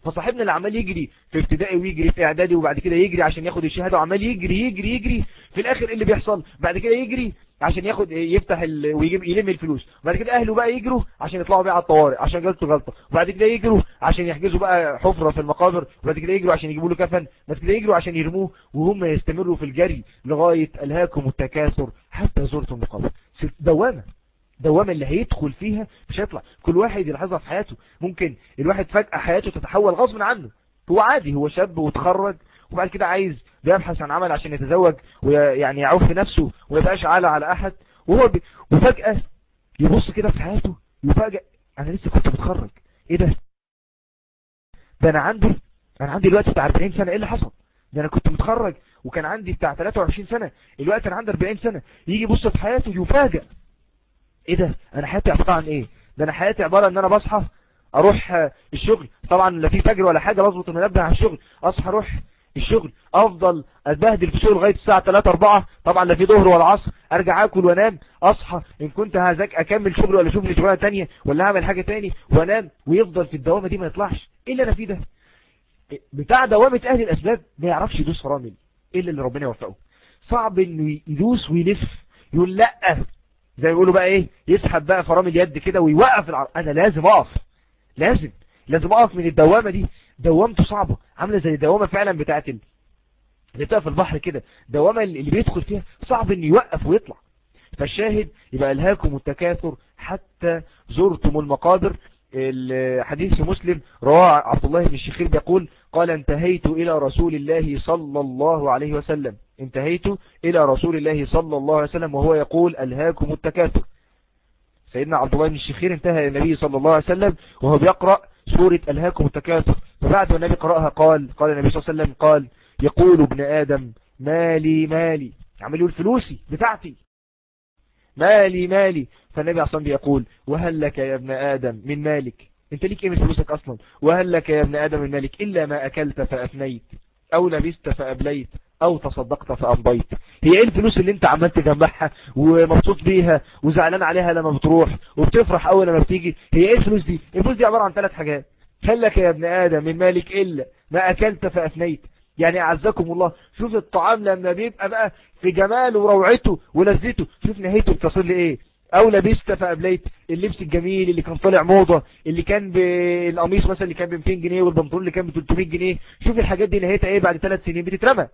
فصاحبنا اللي عمال يجري في ابتدائي ويجري في اعدادي وبعد كده يجري عشان ياخد الشهاده وعمال يجري يجري يجري، في الاخر ايه اللي بيحصل؟ بعد كده يجري عشان ياخد يفتح ويجيب يلم الفلوس، وبعد كده اهله بقى يجروا عشان يطلعوا بيه على الطوارئ عشان جالته غلطه، وبعد كده يجروا عشان يحجزوا بقى حفره في المقابر، وبعد كده يجروا عشان يجيبوا له كفن، بعد كده يجروا عشان يرموه، وهم يستمروا في الجري لغايه الهاكم التكاثر حتى زرتم المقابر. دوامة اللي هيدخل فيها مش هيطلع. كل واحد يلاحظها في حياته. ممكن الواحد فجأة حياته تتحول غصب عنه، هو عادي، هو شاب وتخرج وبعد كده عايز بيبحث عن عمل عشان يتزوج ويعني يعوف في نفسه ويبقاش عالة على أحد، وفجأة يبص كده في حياته يفاجئ أنا لسه كنت متخرج، إيه ده أنا عندي الوقت بتاع 40 سنة، إيه اللي حصل؟ ده أنا كنت متخرج وكان عندي بتاع 23 سنة، الوقت أنا عندي 40 سنة. يجي يبص في حياته يفاجئ، ايه ده انا حياتي عبارة عن ايه؟ ده انا حياتي عبارة ان انا بصحى اروح الشغل، طبعا لا في فجر ولا حاجة، بظبط المنبه على الشغل، اصحى اروح الشغل، افضل اتبهدل في الشغل لغايه الساعه 3 4، طبعا لا في ظهر ولا عصر، ارجع اكل وانام، اصحى ان كنت هذاك اكمل شغل ولا اشوف لي شغلانه ثانيه ولا اعمل حاجه ثاني وانام، ويفضل في الدوامه دي ما يطلعش. ايه اللي انا فيه ده؟ بتاع دوامه اهل الاسباب ما يعرفش يدوس فرامل الا اللي ربنا يوفقه. صعب انه يدوس ويلف يقول لا، زي ما يقولوا بقى ايه، يسحب بقى فرامل يد كده ويوقف انا لازم اقف، لازم اقف من الدوامه دي. دوامته صعبه، عامله زي الدوامه فعلا بتاعت اللي بتبقى في البحر كده، دوامه اللي بيدخل فيها صعب انه يوقف ويطلع. فالشاهد يبقى الهاكم التكاثر حتى زرتم المقابر. الحديث في مسلم رواه عبد الله بن الشخير بيقول قال انتهيت إلى رسول الله صلى الله عليه وسلم، انتهيت إلى رسول الله صلى الله عليه وسلم وهو يقول الهاكم التكاثر. سيدنا عبد الله بن الشخير انتهى النبي صلى الله عليه وسلم وهو بيقرأ سورة الهاكم التكاثر، فبعد ما النبي قرأها قال النبي صلى الله عليه وسلم قال يقول ابن آدم مالي، عمل يقول فلوسي بتاعتي، مالي. فالنبي عصام بيقول وهل لك يا ابن آدم من مالك، انت ليك ايه من فلوسك اصلا؟ وهل لك يا ابن آدم من مالك إلا ما أكلت فأفنيت أو لبست فأبليت أو تصدقت فأمضيت. هي ايه الفلوس اللي انت عمال تجمعها ومبسوط بيها وزعلان عليها لما بتروح وبتفرح اول لما بتيجي؟ هي ايه الفلوس دي؟ الفلوس دي عبارة عن 3 حاجات. هل لك يا ابن آدم من مالك إلا ما أكلت فأفنيت، يعني أعزكم الله شوف الطعام لما بيبقى بقى في جماله وروعته ولذته، شوف نهايته بتصل لإيه. أو لبست فأبليت، اللبس الجميل اللي كان طالع موضة، اللي كان بالقميص مثلا اللي كان ب 200 جنيه والبنطلون اللي كان ب 300 جنيه، شوف الحاجات دي نهايتها إيه بعد 3 سنين؟ بتترمى.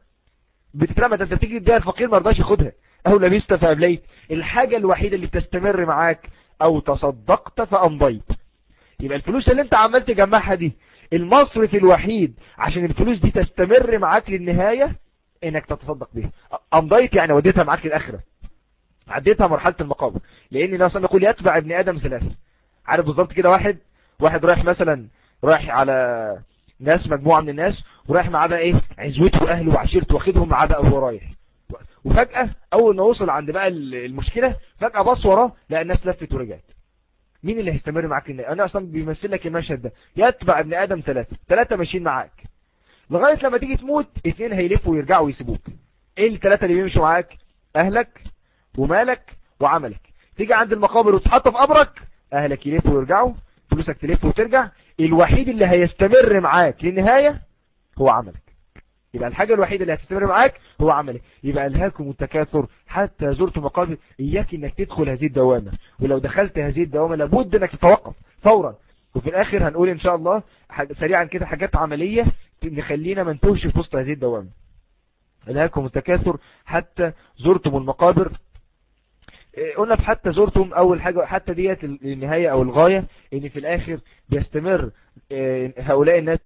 ده انت بتيجي تديها الفقير ما رضاش ياخدها. أو لبست فأبليت، الحاجة الوحيدة اللي بتستمر معاك. أو تصدقت فأمضيت. يبقى الفلوس اللي انت عمال تجمعها دي المصرف الوحيد عشان الفلوس دي تستمر معاك للنهاية انك تتصدق بيها. امضيت يعني وديتها معاك للآخرة، عديتها مرحلة المقابر. لان النبي صلى الله عليه وسلم يقول يتبع ابن آدم 3. عارف بالظبط كده، واحد رايح مثلا على ناس، مجموعة من الناس، ورايح معاه بقى ايه عزوته واهله وعشيرته واخدهم معاه بقى وهو رايح، وفجأة اول ما وصل عند بقى المشكلة فجأة بص وراه لقى الناس لفت ورجعت. مين اللي هيستمر معاك؟ انا اصلا بيمثل لك المشهد ده، يتبع ابن آدم 3 ماشيين معاك لغاية لما تيجي تموت 2 هيلفوا ويرجعوا ويسيبوك. ايه ال3 اللي بيمشوا معاك؟ اهلك ومالك وعملك. تيجي عند المقابر وتحط في قبرك، اهلك يلفوا ويرجعوا، فلوسك تلف وترجع، الوحيد اللي هيستمر معاك للنهاية هو عملك. يبقى الحاجة الوحيدة اللي هتستمر معاك هو عملك. يبقى ألهاكم التكاثر حتى زرتم مقابر. إياك إنك تدخل هذه الدوامة، ولو دخلت هذه الدوامة لابد إنك تتوقف فورا. وفي الآخر هنقول إن شاء الله سريعا كده حاجات عملية نخلينا ما نتوهش في وسط هذه الدوامة. ألهاكم التكاثر حتى زرتم المقابر. قلنا في حتى زرتم أول حاجة، حتى ديت النهاية أو الغاية، إن في الآخر بيستمر هؤلاء الناس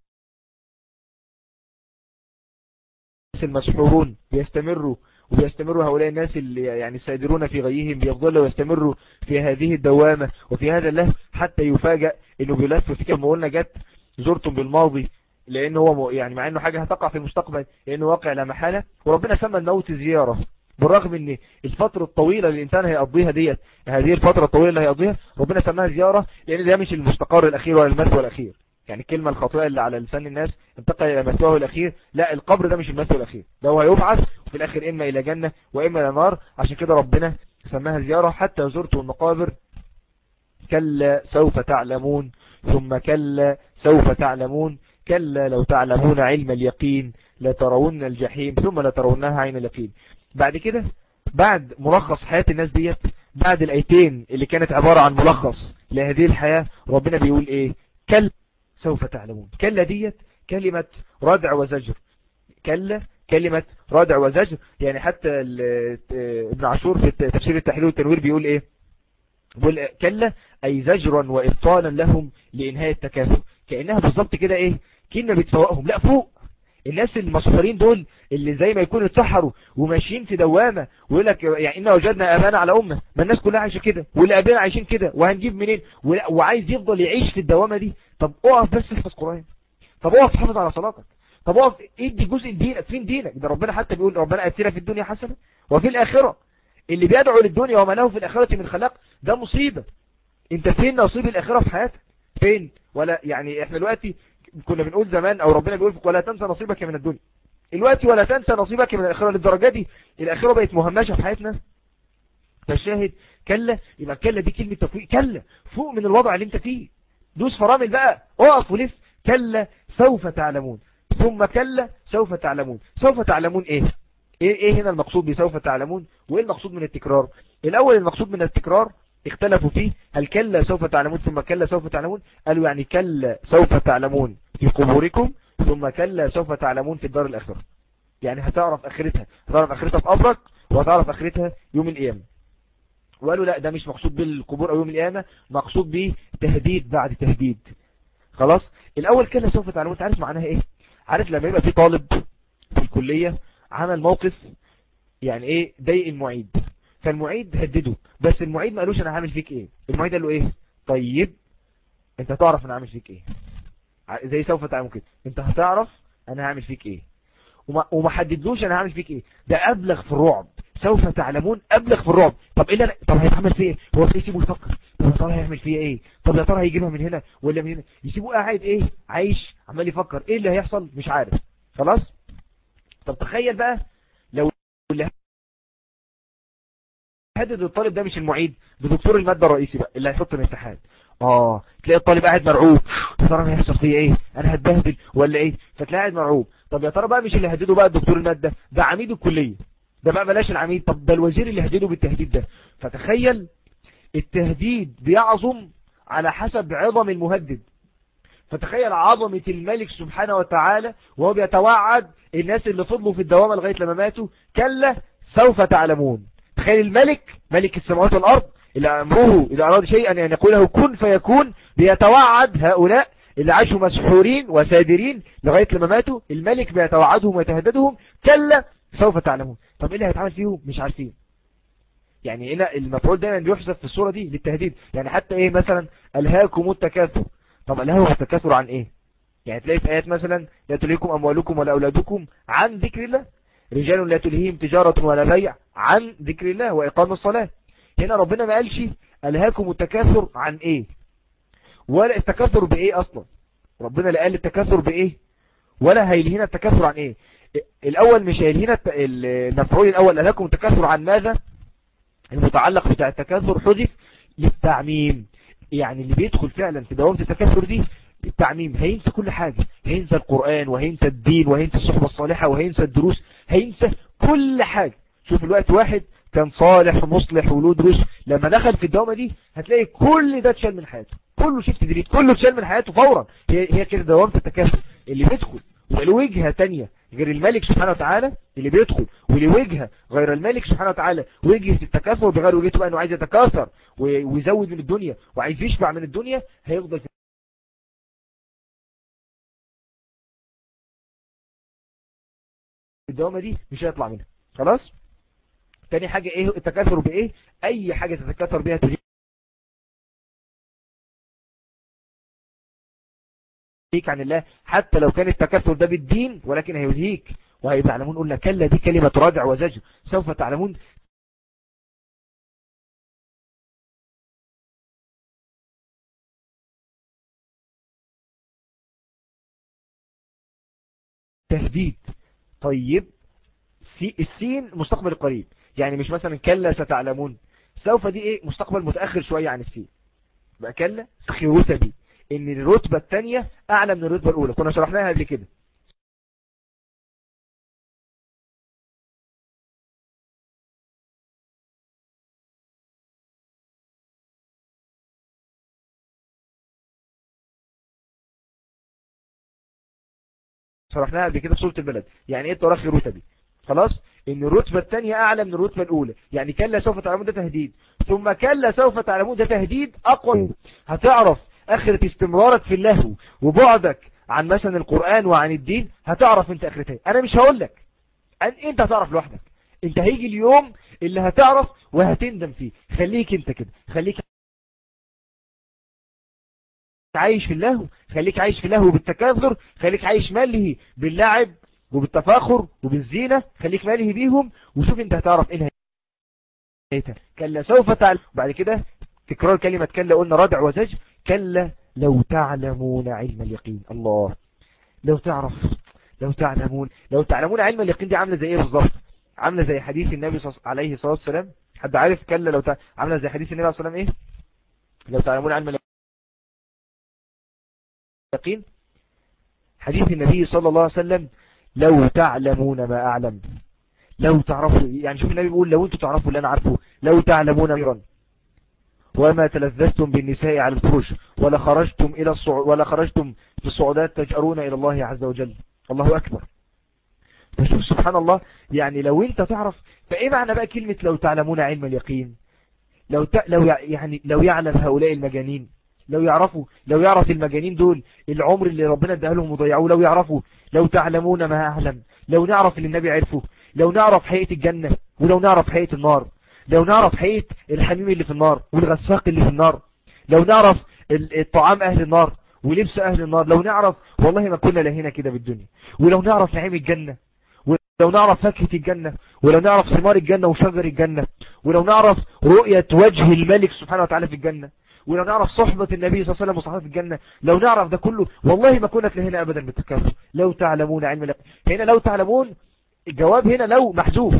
المسحورون بيستمروا هؤلاء الناس اللي يعني السائرون في غيهم بيفضلوا ويستمروا في هذه الدوامة وفي هذا اللهو حتى يفاجأ انه بيلف في كما قلنا جت زرتم بالماضي، لانه هو يعني مع انه حاجة هتقع في المستقبل لانه واقع لا محالة. وربنا سمى الموت زيارة، بالرغم ان الفترة الطويلة اللي الانسان هيقضيها ديت، هذه الفترة الطويلة اللي هيقضيها ربنا سماها زيارة، لان ده مش المستقر الاخير ولا المثوى الاخير. يعني الكلمة الخاطئة اللي على لسان الناس انتقل الى مثواه الاخير، لا، القبر ده مش المثوى الاخير، ده هو هيبعث وفي الاخر اما الى جنة واما الى نار. عشان كده ربنا سماها زيارة. حتى زرتم المقابر كلا سوف تعلمون ثم كلا سوف تعلمون كلا لو تعلمون علم اليقين لترون الجحيم ثم لترونها عين اليقين. بعد كده بعد ملخص حياة الناس ديت، بعد الآيتين اللي كانت عبارة عن ملخص لهذه الحياة، ربنا بيقول ايه؟ كلا سوف تعلمون. كلا ديت كلمة ردع وزجر، كلا كلمة ردع وزجر. يعني حتى ابن عاشور في تفسير التحليل والتنوير بيقول ايه؟ بيقول كلا اي زجرا وابطالا لهم لانهاء التكاثر. كأنها بالظبط كده ايه؟ كنا بتفوقهم، لا فوق. الناس المسخرين دول اللي زي ما يكونوا اتسحروا وماشيين في دوامة ويقول لك يعني إنا وجدنا أمانة على أمة، ما الناس كلها عايشة كده واللي أبينا عايشين كده وهنجيب منين، وعايز يفضل يعيش في الدوامة دي. طب اقف بس احفظ قرآن، طب اقف حافظ على صلاتك، طب اقف ادي جزء دينك. فين دينك ده؟ ربنا حتى بيقول ربنا آتنا في الدنيا حسنة وفي الآخرة. اللي بيدعو للدنيا وما له في الآخرة من خلاق ده مصيبة. انت فين نصيب الآخرة في حياتك؟ فين؟ ولا يعني احنا دلوقتي كنا بنقول زمان او ربنا بيقول ولا تنسى نصيبك من الدنيا، دلوقتي ولا تنسى نصيبك من الآخرة. للدرجة دي الآخرة بقت مهمشة في حياتنا. فالشاهد كلا، يبقى كلا دي كلمة تفويق. كلا فوق من الوضع اللي انت فيه، دوس فرامل بقى، اقف ولف. كلا سوف تعلمون ثم كلا سوف تعلمون. سوف تعلمون ايه هنا المقصود بسوف تعلمون؟ وايه المقصود من التكرار؟ الاول المقصود من التكرار اختلفوا فيه، هل كلا سوف تعلمون ثم كلا سوف تعلمون؟ قالوا يعني كلا سوف تعلمون في قبوركم ثم كلا سوف تعلمون في الدار الآخرة. يعني هتعرف اخرتها، هتعرف اخرتها في قبرك وهتعرف اخرتها يوم القيامة. وقالوا لا، ده مش مقصود بالقبور او يوم القيامة، مقصود به تهديد بعد تهديد. خلاص. الاول كلا سوف تعلمون، تعرف معناها ايه؟ عارف لما يبقى في طالب في الكلية عمل موقف يعني ايه ضايق المعيد، فالمعيد هدده، بس المعيد ما قالوش انا هعمل فيك ايه، المعيد قال له ايه؟ طيب انت هتعرف انا هعمل فيك ايه. زي سوف تعلمون كده، انت هتعرف انا هعمل فيك ايه، وما حددلوش انا هعمل فيك ايه. ده ابلغ في الرعب، سوف تعلمون ابلغ في الرعب. طب ايه طب هيتعمل فيه ايه؟ هو يسيبه يفكر، طب يا ترى هيعمل فيه ايه؟ طب يا ترى هيجيبها من هنا ولا من هنا؟ يسيبه قاعد ايه، عايش عمال يفكر ايه اللي هيحصل، مش عارف. خلاص. طب تخيل بقى لو اللي هدد الطالب ده مش المعيد، ده دكتور المادة الرئيسي بقى اللي هيحط الامتحان. تلاقي الطالب قاعد مرعوب، يا ترى هيحصل فيه ايه، انا هتبهدل ولا ايه؟ فتلاقي قاعد مرعوب. طب يا ترى بقى مش اللي هدده بقى الدكتور المادة، ده عميد الكلية، ده بقى بلاش العميد، طب ده الوزير اللي هدده بالتهديد ده. فتخيل التهديد بيعظم على حسب عظم المهدد. فتخيل عظمة الملك سبحانه وتعالى وهو بيتوعد الناس اللي فضلوا في الدوامة لغاية لما ماتوا، كلا سوف تعلمون. تخيل الملك، ملك السماوات والأرض، اللي أمره إذا أراد شيئا أن يقول له كن فيكون، بيتوعد هؤلاء اللي عاشوا مسحورين وسادرين لغاية لما ماتوا، الملك بيتوعدهم ويتهددهم كلا سوف تعلمون. طب إيه اللي هيتعمل فيهم؟ مش عارفين. يعني هنا المفعول دايما بيحذف في الصورة دي للتهديد. يعني حتى ايه مثلا ألهاكم التكاثر، طب ألهاكم التكاثر عن ايه؟ يعني تلاقي في آيات مثلا لا تلهيكم أموالكم ولا أولادكم عن ذكر الله، رجال لا تلهيهم تجارة ولا بيع عن ذكر الله وإقام الصلاة. هنا ربنا ما قالش ألهاكم التكاثر عن ايه، ولا التكاثر بايه اصلا. ربنا لا قال التكاثر بايه ولا هيلهينا التكاثر عن ايه. الاول مش هيلهينا المفعول الاول ألهاكم التكاثر عن ماذا، المتعلق بتاع التكاثر حذف للتعميم. يعني اللي بيدخل فعلا في دوامة التكاثر دي التعميم، هينسى كل حاجة، هينسى القرآن وهينسى الدين وهينسى الصحبة الصالحة وهينسى الدروس، هينسى كل حاجة. شوف الوقت واحد كان صالح مصلح وله دروس، لما دخل في الدوامة دي هتلاقي كل ده اتشال من حياته، كله شفت ديليت، كله اتشال من حياته فورا. هي كده دوامة التكاثر. اللي بيدخل وله وجهة تانية غير الملك سبحانه وتعالى، اللي بيدخل وليه وجهة غير الملك سبحانه وتعالى، وجهة التكاثر بغير وجهته بقى انه عايز يتكاثر ويزود من الدنيا وعايز يشبع من الدنيا، هيفضل في الدوامة دي مش هيطلع منها. خلاص. تاني حاجة ايه التكاثر بايه؟ اي حاجة تتكاثر بيها تلهيك عن الله، حتى لو كان التكاثر ده بالدين ولكن هيلهيك. وهيتعلمون قلنا كلا دي كلمة رادع وزجر، سوف تعلمون تهديد. طيب السين مستقبل القريب، يعني مش مثلا كلا ستعلمون، سوف دي ايه مستقبل متأخر شوية عن السين، بقى كلا خوت بي. ان الرتبة الثانية اعلى من الرتبة الاولى، كنا شرحناها قبل كده. شرحناها قبل كده في سورة البلد، يعني ايه التراخي رتبي. خلاص، ان الرتبة الثانية اعلى من الرتبة الاولى، يعني كلا سوف تعلمون ده تهديد، ثم كلا سوف تعلمون ده تهديد اقوى. هتعرف اخرة استمرارك في اللهو وبعدك عن مثلا القرآن وعن الدين، هتعرف انت اخرتها. انا مش هقول لك، انت هتعرف لوحدك. انت هيجي اليوم اللي هتعرف وهتندم فيه. خليك انت كده، خليك عايش في اللهو، خليك عايش في اللهو بالتكاثر، خليك عايش ملهي باللعب وبالتفاخر وبالزينة، خليك ملهي بيهم، وشوف انت هتعرف ايه نهايتها. كلا سوف تعلم. بعد كده تكرار كلمة كلا، قلنا ردع وزج. كلا لو تعلمون علم اليقين. الله، لو تعرف، لو تعلمون علم اليقين دي عاملة زي ايه بالظبط؟ عاملة زي حديث النبي عليه الصلاة والسلام. حد عارف كلا لو عاملة زي حديث النبي عليه الصلاة والسلام ايه؟ لو تعلمون علم اليقين، حديث النبي صلى الله عليه وسلم: لو تعلمون ما أعلم، لو تعرفوا، يعني شوف النبي بيقول لو انتوا تعرفوا اللي أنا عارفه، لو تعلمون خيرا وما تلذذتم بالنساء على الفرش ولا خرجتم في الصعودات تجأرون إلى الله عز وجل. الله أكبر. فشوف سبحان الله، يعني لو انت تعرف. فايه معنى بقى كلمة لو تعلمون علم اليقين؟ يعني لو يعلم هؤلاء المجانين، لو يعرف المجانين دول العمر اللي ربنا اداها لهم وضيعوه، لو يعرفوا. لو تعلمون ما أعلم، لو نعرف اللي النبي عرفه، لو نعرف حقيقة الجنة ولو نعرف حقيقة النار، لو نعرف حقيقة الحميم اللي في النار والغساق اللي في النار، لو نعرف الطعام أهل النار ولبس أهل النار، لو نعرف والله ما كنا لهنا كده بالدنيا. ولو نعرف نعيم الجنة، ولو نعرف فاكهة الجنة، ولو نعرف ثمار الجنة وشجر الجنة، ولو نعرف رؤية وجه الملك سبحانه وتعالى في الجنة، ولو نعرف صحبة النبي صلى الله عليه وسلم وصحبه في الجنة، لو نعرف ده كله والله ما كنا لهنا أبدا بالتكافؤ. لو تعلمون علم اليقين، هنا لو تعلمون، الجواب هنا لو محذوف.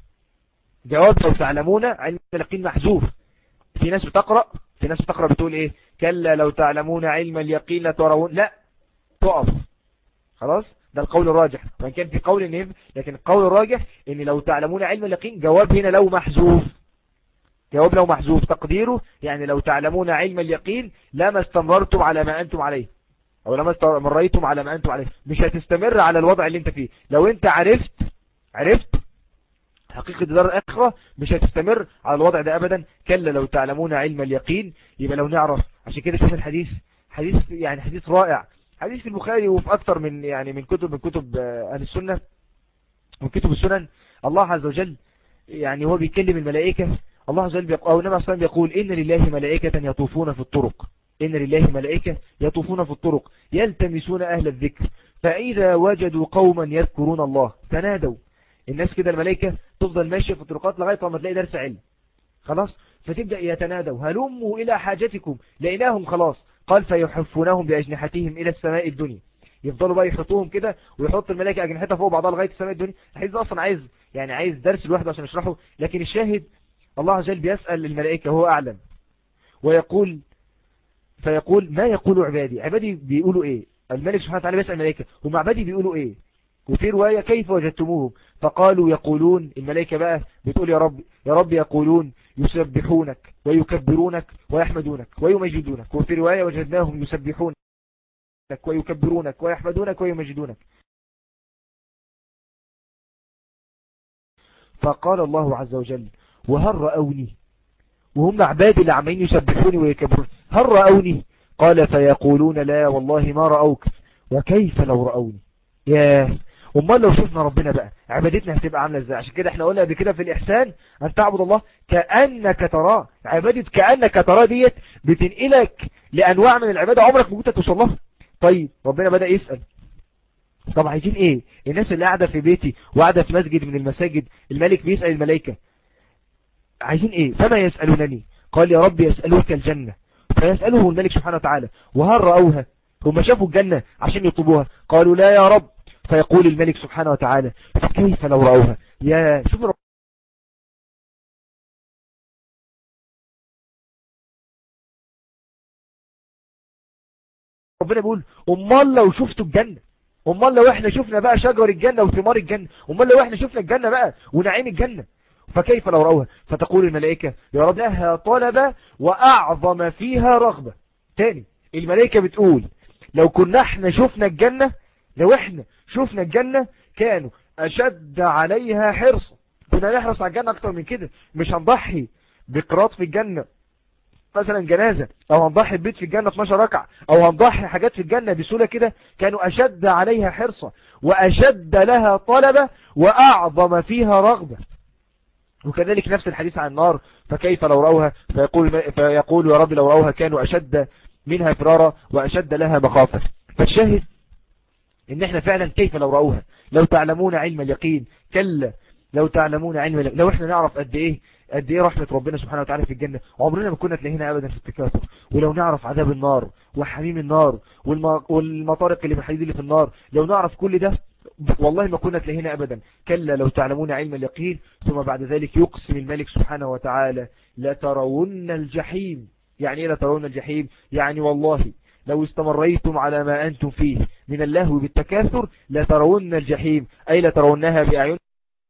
جواب لو تعلمون علم اليقين محذوف. في ناس بتقرأ بتقول ايه؟ كلا لو تعلمون علم اليقين لترون. لا، تقف. خلاص، ده القول الراجح، وان كان في قول النهب، لكن القول الراجح ان لو تعلمون علم اليقين، جواب هنا لو محذوف. جواب لو محذوف تقديره يعني لو تعلمون علم اليقين لما استمررتم على ما أنتم عليه، أو لما استمريتم على ما أنتم عليه. مش هتستمر على الوضع اللي انت فيه. لو انت عرفت حقيقة دار الآخرة، مش هتستمر على الوضع ده أبدا. كلا لو تعلمون علم اليقين، يبقى لو نعرف. عشان كده شوف الحديث، حديث رائع، حديث في البخاري وفي أكثر من كتب أهل السنة، من كتب السنن. الله عز وجل يعني هو بيكلم الملائكة. الله عز وجل أو النبي صلى الله عليه وسلم يقول: إن لله ملائكة يطوفون في الطرق، إن لله ملائكة يطوفون في الطرق يلتمسون أهل الذكر، فإذا وجدوا قوما يذكرون الله تنادوا. الناس كده الملائكة تفضل ماشية في الطرقات لغاية ما تلاقي درس علم، خلاص، فتبدأ يتنادوا: هلموا إلى حاجتكم، لقيناهم خلاص. قال: فيحفونهم بأجنحتهم إلى السماء الدنيا. يفضلوا بقى يحطوهم كده، ويحط الملائكة أجنحتها فوق بعضها لغاية السماء الدنيا. الحديث ده أصلا عايز درس لوحده عشان نشرحه، لكن الشاهد الله عز وجل بيسأل الملائكة، هو أعلم، فيقول: ما يقول عبادي بيقولوا إيه؟ الملك سبحانه وتعالى بيسأل الملائكة: هم عبادي بيقولوا إيه؟ وفي رواية: كيف وجدتموهم؟ فقالوا يقولون، الملائكة بقى بتقول: يا رب يقولون يسبحونك ويكبرونك ويحمدونك ويمجدونك. وفي رواية: وجدناهم يسبحونك ويكبرونك ويحمدونك ويمجدونك. فقال الله عز وجل: وهل رأوني؟ وهم عبادي اللي عمالين يسبحوني ويكبرون، هل رأوني؟ قال: فيقولون: لا والله ما رأوك، وكيف لو رأوني. ياه، امال لو شفنا ربنا بقى عبادتنا هتبقى عامله ازاي؟ عشان كده احنا قلنا قبل كده في الإحسان أن تعبد الله كأنك تراه. عبادة كأنك تراه ديت بتنقلك لأنواع من العبادة عمرك ما كنت توصل لها. طيب ربنا بدأ يسأل: طب عايزين ايه؟ الناس اللي قاعدة في بيتي وقاعدة في مسجد من المساجد، الملك بيسأل الملائكة: عايزين ايه؟ فما يسألونني؟ قال: يا رب يسألوك الجنة. فيسأله الملك سبحانه وتعالى: وهل رأوها؟ هم شافوا الجنة عشان يطلبوها؟ قالوا: لا يا رب. فيقول الملك سبحانه وتعالى: فكيف لو رأوها؟ يا شوف ربنا بيقول امال لو شفتوا الجنة، امال لو احنا شفنا بقى شجر الجنة وثمار الجنة، امال لو احنا شفنا الجنة بقى ونعيم الجنة، فكيف لو رأوها. فتقول الملائكة يا رب لها طلبة وأعظم فيها رغبة. تاني الملائكة بتقول لو كنا احنا شفنا الجنة، لو احنا شفنا الجنة كانوا أشد عليها حرصا، كنا نحرص على الجنة أكتر من كده، مش هنضحي بقراط في الجنة مثلا جنازة، او هنضحي ببيت في الجنة 12 ركعة، او هنضحي حاجات في الجنة بسهولة كده. كانوا اشد عليها حرصا واشد لها طلبة واعظم فيها رغبة. وكذلك نفس الحديث عن النار، فكيف لو رأوها، فيقول يا رب لو رأوها كانوا اشد منها فرارا واشد لها مخافة. فالشاهد ان احنا فعلا كيف لو رأوها، لو تعلمون علم اليقين، كلا لو تعلمون علم اليقين، لو احنا نعرف قد ايه رحمة ربنا سبحانه وتعالى في الجنة، عمرنا ما كنا تلاقينا ابدا في التكاثر. ولو نعرف عذاب النار وحميم النار والمطارق اللي بالحديد اللي في النار، لو نعرف كل ده والله ما كنا تلاقينا ابدا. كلا لو تعلمون علم اليقين. ثم بعد ذلك يقسم الملك سبحانه وتعالى لترون الجحيم. يعني ايه لترون الجحيم؟ يعني والله لو استمريتم على ما أنتم فيه من اللهو بالتكاثر لترون الجحيم، أي لترونها بأعينكم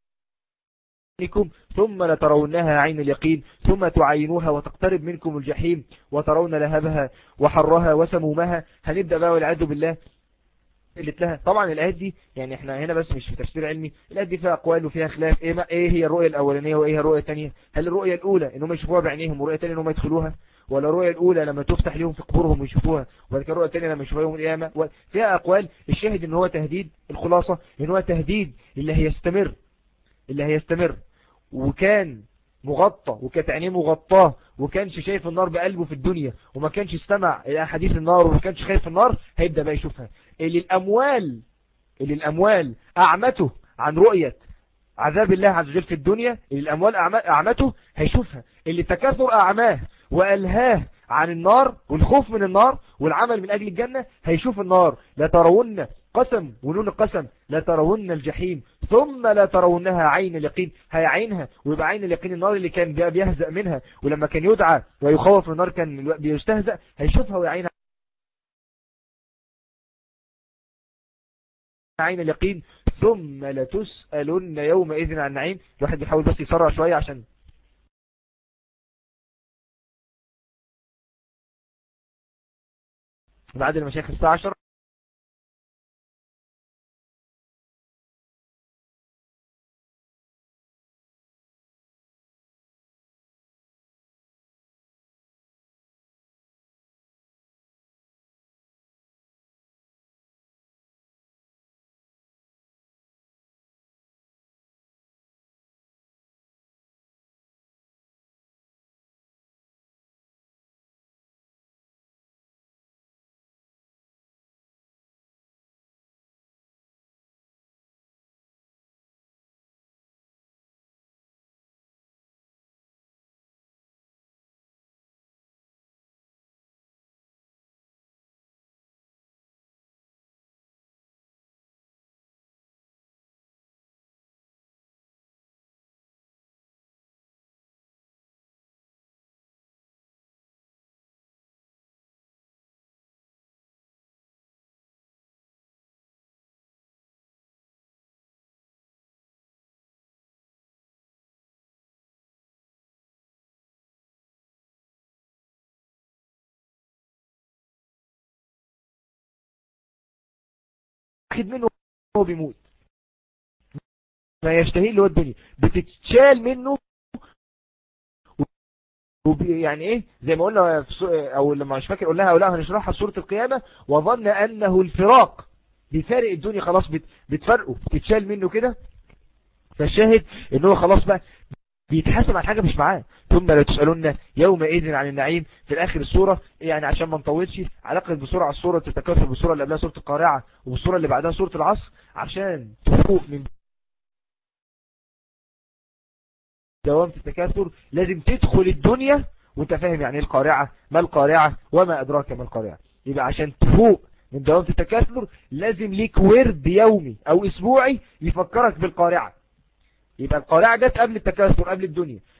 ثم لترونها عين اليقين، ثم تعينوها وتقترب منكم الجحيم وترون لهبها وحرها وسمومها. هنبدأ بقى والعياذ بالله قلت لها. طبعا الآيات دي يعني احنا هنا بس مش في تفسير علمي، الآيات دي فيها أقوال وفيها خلاف. ايه هي الرؤية الأولانية وايه هي الرؤية الثانية؟ هل الرؤية الأولى انهم يشوفوها بعينيهم والرؤية الثانية انهم يدخلوها، ولا الرؤية الأولى لما تفتح لهم في قبورهم ويشوفوها، وبعد كده الرؤية الثانية لما يشوفوها يوم القيامة؟ فيها أقوال. الشاهد ان هو تهديد، الخلاصة ان هو تهديد اللي هيستمر وكان مغطى وكانت عينيه مغطاه وكانش شايف النار بقلبه في الدنيا وما كانش استمع إلى حديث النار وما كانش خايف النار، هيبدأ بقى يشوفها. اللي الأموال أعمته عن رؤية عذاب الله عز وجل في الدنيا، اللي الأموال أعمته هيشوفها. اللي التكاثر أعماه وألهاه عن النار والخوف من النار والعمل من أجل الجنة هيشوف النار. لا ترون قسم ونون القسم لا ترون الجحيم ثم لا ترونها عين اليقين، هيعينها ويبقى عين اليقين النار اللي كان بيهزأ منها ولما كان يدعى ويخوف من النار كان بيستهزأ، هيشوفها ويعينها عين اليقين. ثم لتسألن يومئذ عن النعيم. الواحد بيحاول بس يسرع شوية عشان بعد المشايخ الساعة 10. واحد منه هو بيموت ما يشتهي اللي هو الدنيا بتتشال منه يعني ايه زي ما قلنا او لما مش فاكر قلناها او لا هنشرحها في سورة القيامة. وظن انه الفراق، بيفارق الدنيا خلاص بتفرقه بتتشال منه كده. فالشاهد انه خلاص بقى بيتحاسب عن حاجة مش معاه. ثم لا تسألون يومئذ عن النعيم في الاخر السورة. يعني عشان ما نطولش علاقة بسرعة السورة تتكاثر بالسورة اللي قبلها سورة القارعة وبالسورة اللي بعدها سورة العصر عشان تفوق من دوامة التكاثر. لازم تدخل الدنيا وانت فاهم يعني ايه القارعة، ما القارعة وما ادراك ما القارعة. يبقى عشان تفوق من دوامة التكاثر لازم ليك ورد يومي او اسبوعي يفكرك بالقارعة. يبقى القارعة جت قبل التكاثر قبل الدنيا.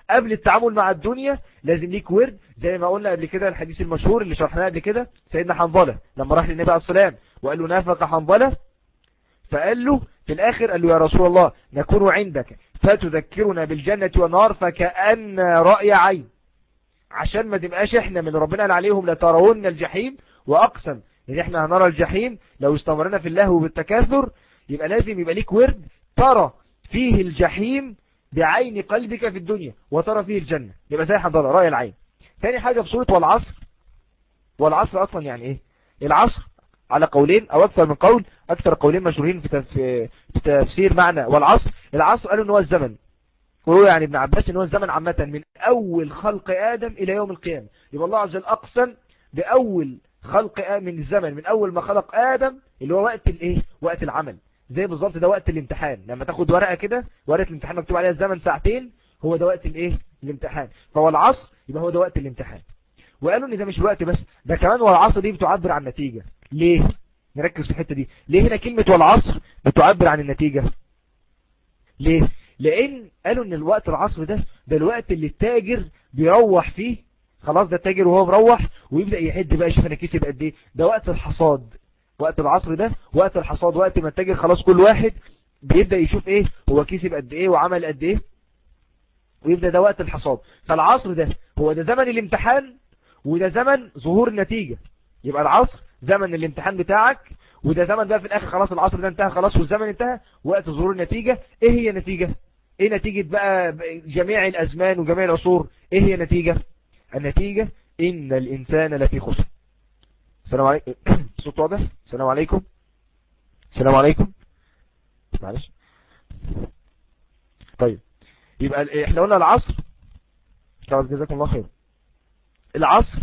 قبل التعامل مع الدنيا لازم ليك ورد، زي ما قلنا قبل كده الحديث المشهور اللي شرحناه قبل كده، سيدنا حنظلة لما راح للنبي عليه الصلاة والسلام وقال له نافق حنظلة، فقال له في الآخر قال له يا رسول الله نكون عندك فتذكرنا بالجنة والنار فكأن رأي عين، عشان ما تبقاش احنا من ربنا قال عليهم لترون الجحيم، وأقسم ان احنا هنرى الجحيم لو استمرنا في اللهو بالتكاثر. يبقى لازم يبقى ليك ورد ترى فيه الجحيم بعين قلبك في الدنيا وترى فيه الجنة، يبقى زي حنظلة رأي العين. ثاني حاجة في سورة والعصر، والعصر أصلا يعني ايه العصر؟ على قولين او اكثر من قول، اكثر قولين مشهورين في تفسير معنى والعصر. العصر قالوا ان هو الزمن، وهو يعني ابن عباس ان هو الزمن عامة من اول خلق ادم الى يوم القيامة. يبقى الله عز وجل اقسم باول خلق من الزمن، من اول ما خلق ادم اللي هو وقت الايه، وقت العمل. زي بالظبط ده وقت الامتحان، لما تاخد ورقة كده ورقة الامتحان مكتوب عليها الزمن ساعتين، هو ده وقت الايه، الامتحان. فهو العصر يبقى هو ده وقت الامتحان. وقالوا ان ده مش الوقت بس، ده كمان والعصر دي بتعبر عن نتيجة. ليه؟ نركز في الحتة دي. ليه هنا كلمة والعصر بتعبر عن النتيجة؟ ليه؟ لان قالوا ان الوقت العصر ده الوقت اللي التاجر بيروح فيه، خلاص ده التاجر وهو مروح ويبدأ يعد بقى يشوف انا كسب قد ايه. ده وقت الحصاد، وقت العصر ده وقت الحصاد، وقت ما التاجر خلاص كل واحد بيبدأ يشوف ايه هو كسب قد ايه وعمل قد ايه، ويبدأ ده وقت الحصاد. فالعصر ده هو ده زمن الامتحان، وده زمن ظهور النتيجة. يبقى العصر زمن الامتحان بتاعك، وده زمن بقى في الاخر خلاص العصر ده انتهى خلاص والزمن انتهى، وقت ظهور النتيجة. ايه هي نتيجة؟ ايه نتيجة بقى جميع الازمان وجميع العصور؟ ايه هي نتيجة؟ النتيجة ان الانسان لفي خسر. السلام عليكم. صوت واضح؟ السلام عليكم. السلام عليكم. معلش. طيب يبقى احنا قلنا العصر، خلاص جزاكم الله خير. العصر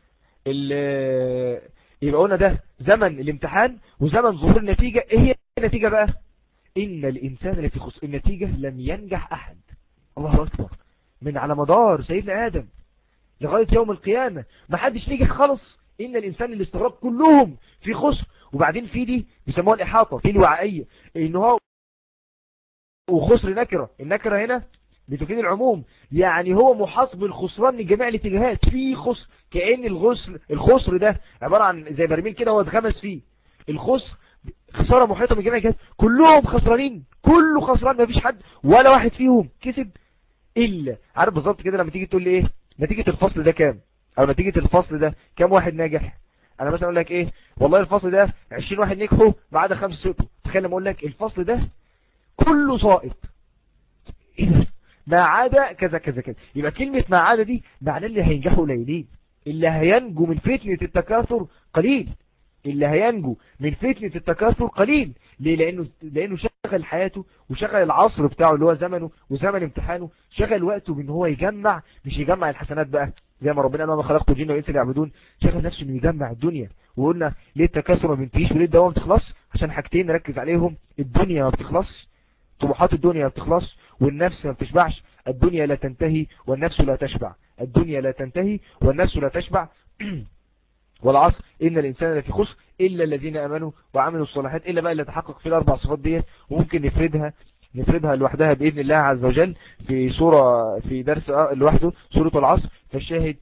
يبقى قلنا ده زمن الامتحان وزمن ظهور النتيجة. ايه هي النتيجة بقى؟ ان الانسان لفي خسر. النتيجة لم ينجح احد، الله اكبر، من على مدار سيدنا ادم لغاية يوم القيامة ما حدش نجح خالص. ان الانسان الاستغراب كلهم في خسر. وبعدين في دي بيسموها الاحاطة، في الوعائية، ان هو وخسر نكرة. النكرة هنا بتفيد العموم، يعني هو محاط بالخسران من جميع الاتجاهات، في خسر. كأن الخسر ده عبارة عن زي برميل كده هو اتغمس فيه. الخسر خسارة محيطة من جميع الجهات، كلهم خسرانين، كله خسران، ما فيش حد ولا واحد فيهم كسب. إلا عارف بالظبط كده لما تيجي تقول لي ايه نتيجة الفصل ده كام، او نتيجة الفصل ده كام واحد ناجح. انا مثلا اقول لك ايه والله الفصل ده 20 واحد نجحوا ما عدا 5 سقطوا. تخيل لما اقول لك الفصل ده كله ساقط، ايه ده، ما عدا كذا كذا كذا. يبقى كلمة ما عدا دي معناه اللي هينجحوا قليلين، اللي هينجوا من فتنة التكاثر قليل، اللي هينجوا من فتنة التكاثر قليل. ليه؟ لانه شغل حياته وشغل العصر بتاعه اللي هو زمنه وزمن امتحانه، شغل وقته بان هو يجمع، مش يجمع الحسنات بقى زي ما ربنا قال ما خلقت الجن والانس ليعبدون، شغل نفسه انه يجمع الدنيا. وقلنا ليه التكاثر ما بينتهيش وليه الدوام ما بتخلص؟ عشان حاجتين نركز عليهم، الدنيا ما بتخلص، طموحات الدنيا ما بتخلص، والنفس ما بتشبعش. الدنيا لا تنتهي والنفس لا تشبع، الدنيا لا تنتهي والنفس لا تشبع. والعصر إن الإنسان لفي خسر إلا الذين آمنوا وعملوا الصالحات. إلا بقى اللي تحقق في الأربع صفات دي، وممكن نفردها لوحدها بإذن الله عز وجل في سورة، في درس لوحده، سورة العصر. فالشاهد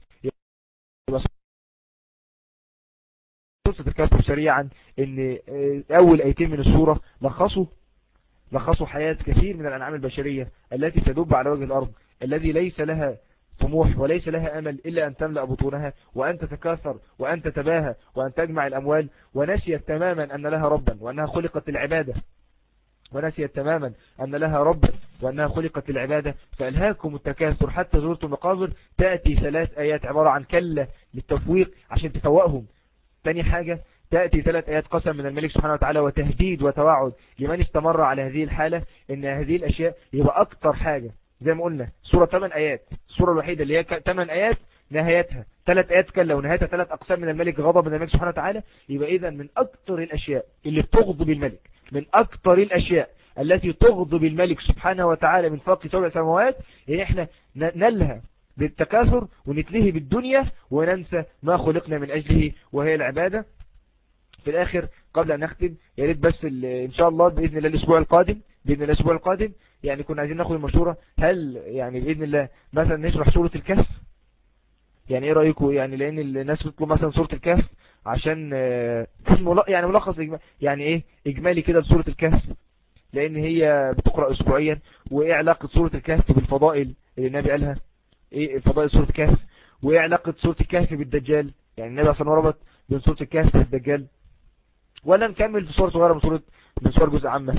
قصة الكافر سريعا ان اول ايتين من السورة لخصوا حياة كثير من الانعام البشرية التي تدب على وجه الارض، الذي ليس لها طموح وليس لها امل الا ان تملأ بطونها وان تتكاثر وان تتباهى وان تجمع الاموال، ونسيت تماما ان لها ربا وانها خلقت للعبادة، ونسيت تماما أن لها رب وأنها خلقت للعبادة. فألهاكم التكاثر حتى زرتم المقابر. تأتي 3 آيات عبارة عن كلة للتفويق عشان تفوقهم. تاني حاجة تأتي 3 آيات قسم من الملك سبحانه وتعالى وتهديد وتوعد لمن استمر على هذه الحالة، إن هذه الأشياء يبقى أكتر حاجة زي ما قلنا سورة 8 آيات، السورة الوحيدة اللي هي 8 آيات نهايتها 3 آيات كلا ونهايتها 3 أقسام من الملك، غضب من الملك سبحانه وتعالى. يبقى إذا من أكتر الأشياء اللي بتغضب الملك، من أكتر الأشياء التي تغضب الملك سبحانه وتعالى من فوق 7 سماوات، إن إحنا نلها بالتكاثر ونتلهي بالدنيا وننسى ما خلقنا من أجله وهي العبادة. في الآخر قبل أن نختم يا ريت بس إن شاء الله بإذن الله الأسبوع القادم يعني كنا عايزين ناخد المشورة، هل يعني بإذن الله مثلا نشرح سورة الكهف؟ يعني ايه رأيكم؟ يعني لان الناس بتطلب مثلا سورة الكهف عشان يعني ملخص يعني ايه اجمالي كده لسورة الكهف، لان هي بتقرأ اسبوعيا. وايه علاقة سورة الكهف بالفضائل اللي النبي قالها؟ ايه فضائل سورة الكهف؟ وايه علاقة سورة الكهف بالدجال؟ يعني النبي اصلا ربط بين سورة الكهف والدجال. ولا نكمل في صور صغيرة من صور جزء عامة؟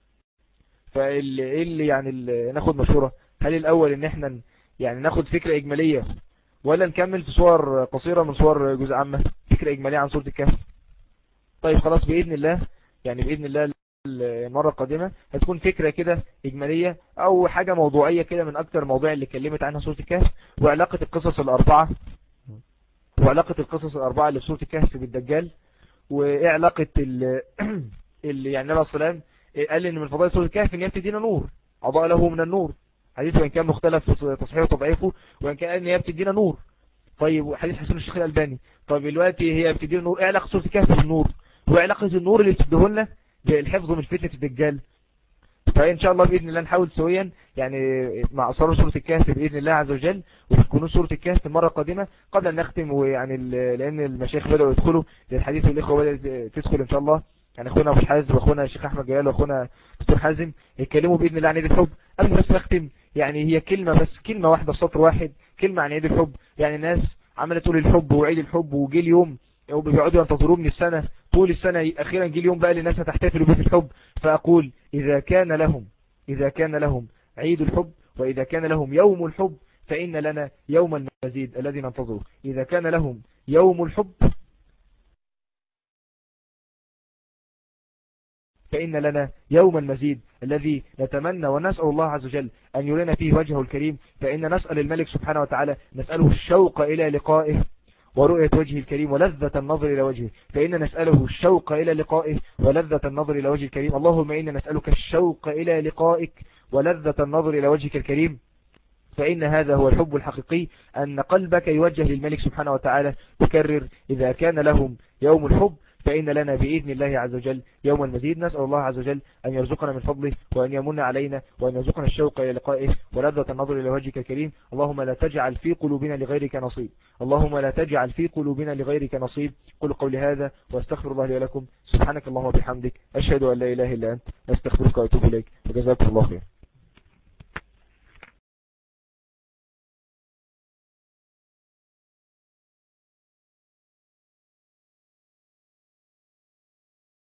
فاللي يعني ناخد مشورة، هل الاول ان احنا يعني ناخد فكرة اجمالية، ولا نكمل في صور قصيرة من صور جزء عامة فكرة اجمالية عن سورة الكهف؟ طيب خلاص بإذن الله، يعني بإذن الله المرة القادمة هتكون فكرة كده إجمالية أو حاجة موضوعية كده من أكتر المواضيع اللي اتكلمت عنها سورة الكهف، وعلاقة القصص الأربعة اللي في سورة الكهف بالدجال. وإيه علاقة اللي يعني النبي صلى الله عليه وسلم قال إن من فضائل سورة الكهف إن هي بتدينا نور، أضاء له من النور، حديث وإن كان مختلف في تصحيحه وتضعيفه، وإن كان إن هي بتدينا نور. طيب حديث حسن الشيخ الألباني. طيب دلوقتي هي بتدينا نور، إيه علاقة سورة الكهف بالنور؟ وعلاقة النور اللي بتديه لنا بالحفظ من فتنة الدجال؟ فإن شاء الله بإذن الله نحاول سويا يعني مع أسرار سورة الكهف بإذن الله عز وجل، وتكون سورة الكهف المرة القادمة قبل أن نختم. ويعني لأن المشايخ بدأوا يدخلوا للحديث، والإخوة بدأت تدخل إن شاء الله، يعني أخونا أبو حازم وأخونا الشيخ أحمد جلال وأخونا دكتور حازم يتكلموا بإذن الله عن عيد الحب. قبل بس نختم يعني هي كلمة بس، كلمة واحدة سطر واحد، كلمة عن عيد الحب. يعني الناس عمالة تقول الحب وعيد الحب، وجي اليوم وبيقعدوا ينتظروه من السنة طول السنة، أخيرا جه اليوم بقى اللي الناس هتحتفلوا به في الحب. فأقول إذا كان لهم عيد الحب، وإذا كان لهم يوم الحب، فإن لنا يوم المزيد الذي ننتظره. إذا كان لهم يوم الحب فإن لنا يوم المزيد الذي نتمنى ونسأل الله عز وجل أن يرينا فيه وجهه الكريم. فإن نسأل الملك سبحانه وتعالى، نسأله الشوق إلى لقائه ورؤية وجهه الكريم ولذة النظر إلى وجهه. فإن نسأله الشوق إلى لقائه ولذة النظر إلى وجهه الكريم. اللهم إنا نسألك الشوق إلى لقائك ولذة النظر إلى وجهك الكريم. فإن هذا هو الحب الحقيقي، أن قلبك يوجه للملك سبحانه وتعالى. تكرر إذا كان لهم يوم الحب فإن لنا بإذن الله عز وجل يوم المزيد. نسأل الله عز وجل أن يرزقنا من فضله، وأن يمن علينا، وأن يرزقنا الشوق إلى لقائه ولذة النظر إلى وجهك الكريم. اللهم لا تجعل في قلوبنا لغيرك نصيب، اللهم لا تجعل في قلوبنا لغيرك نصيب. قل قولي هذا واستغفر الله لي ولكم. سبحانك اللهم وبحمدك، أشهد أن لا إله إلا أنت، أستغفرك وأتوب إليك، وجزاكم الله خير.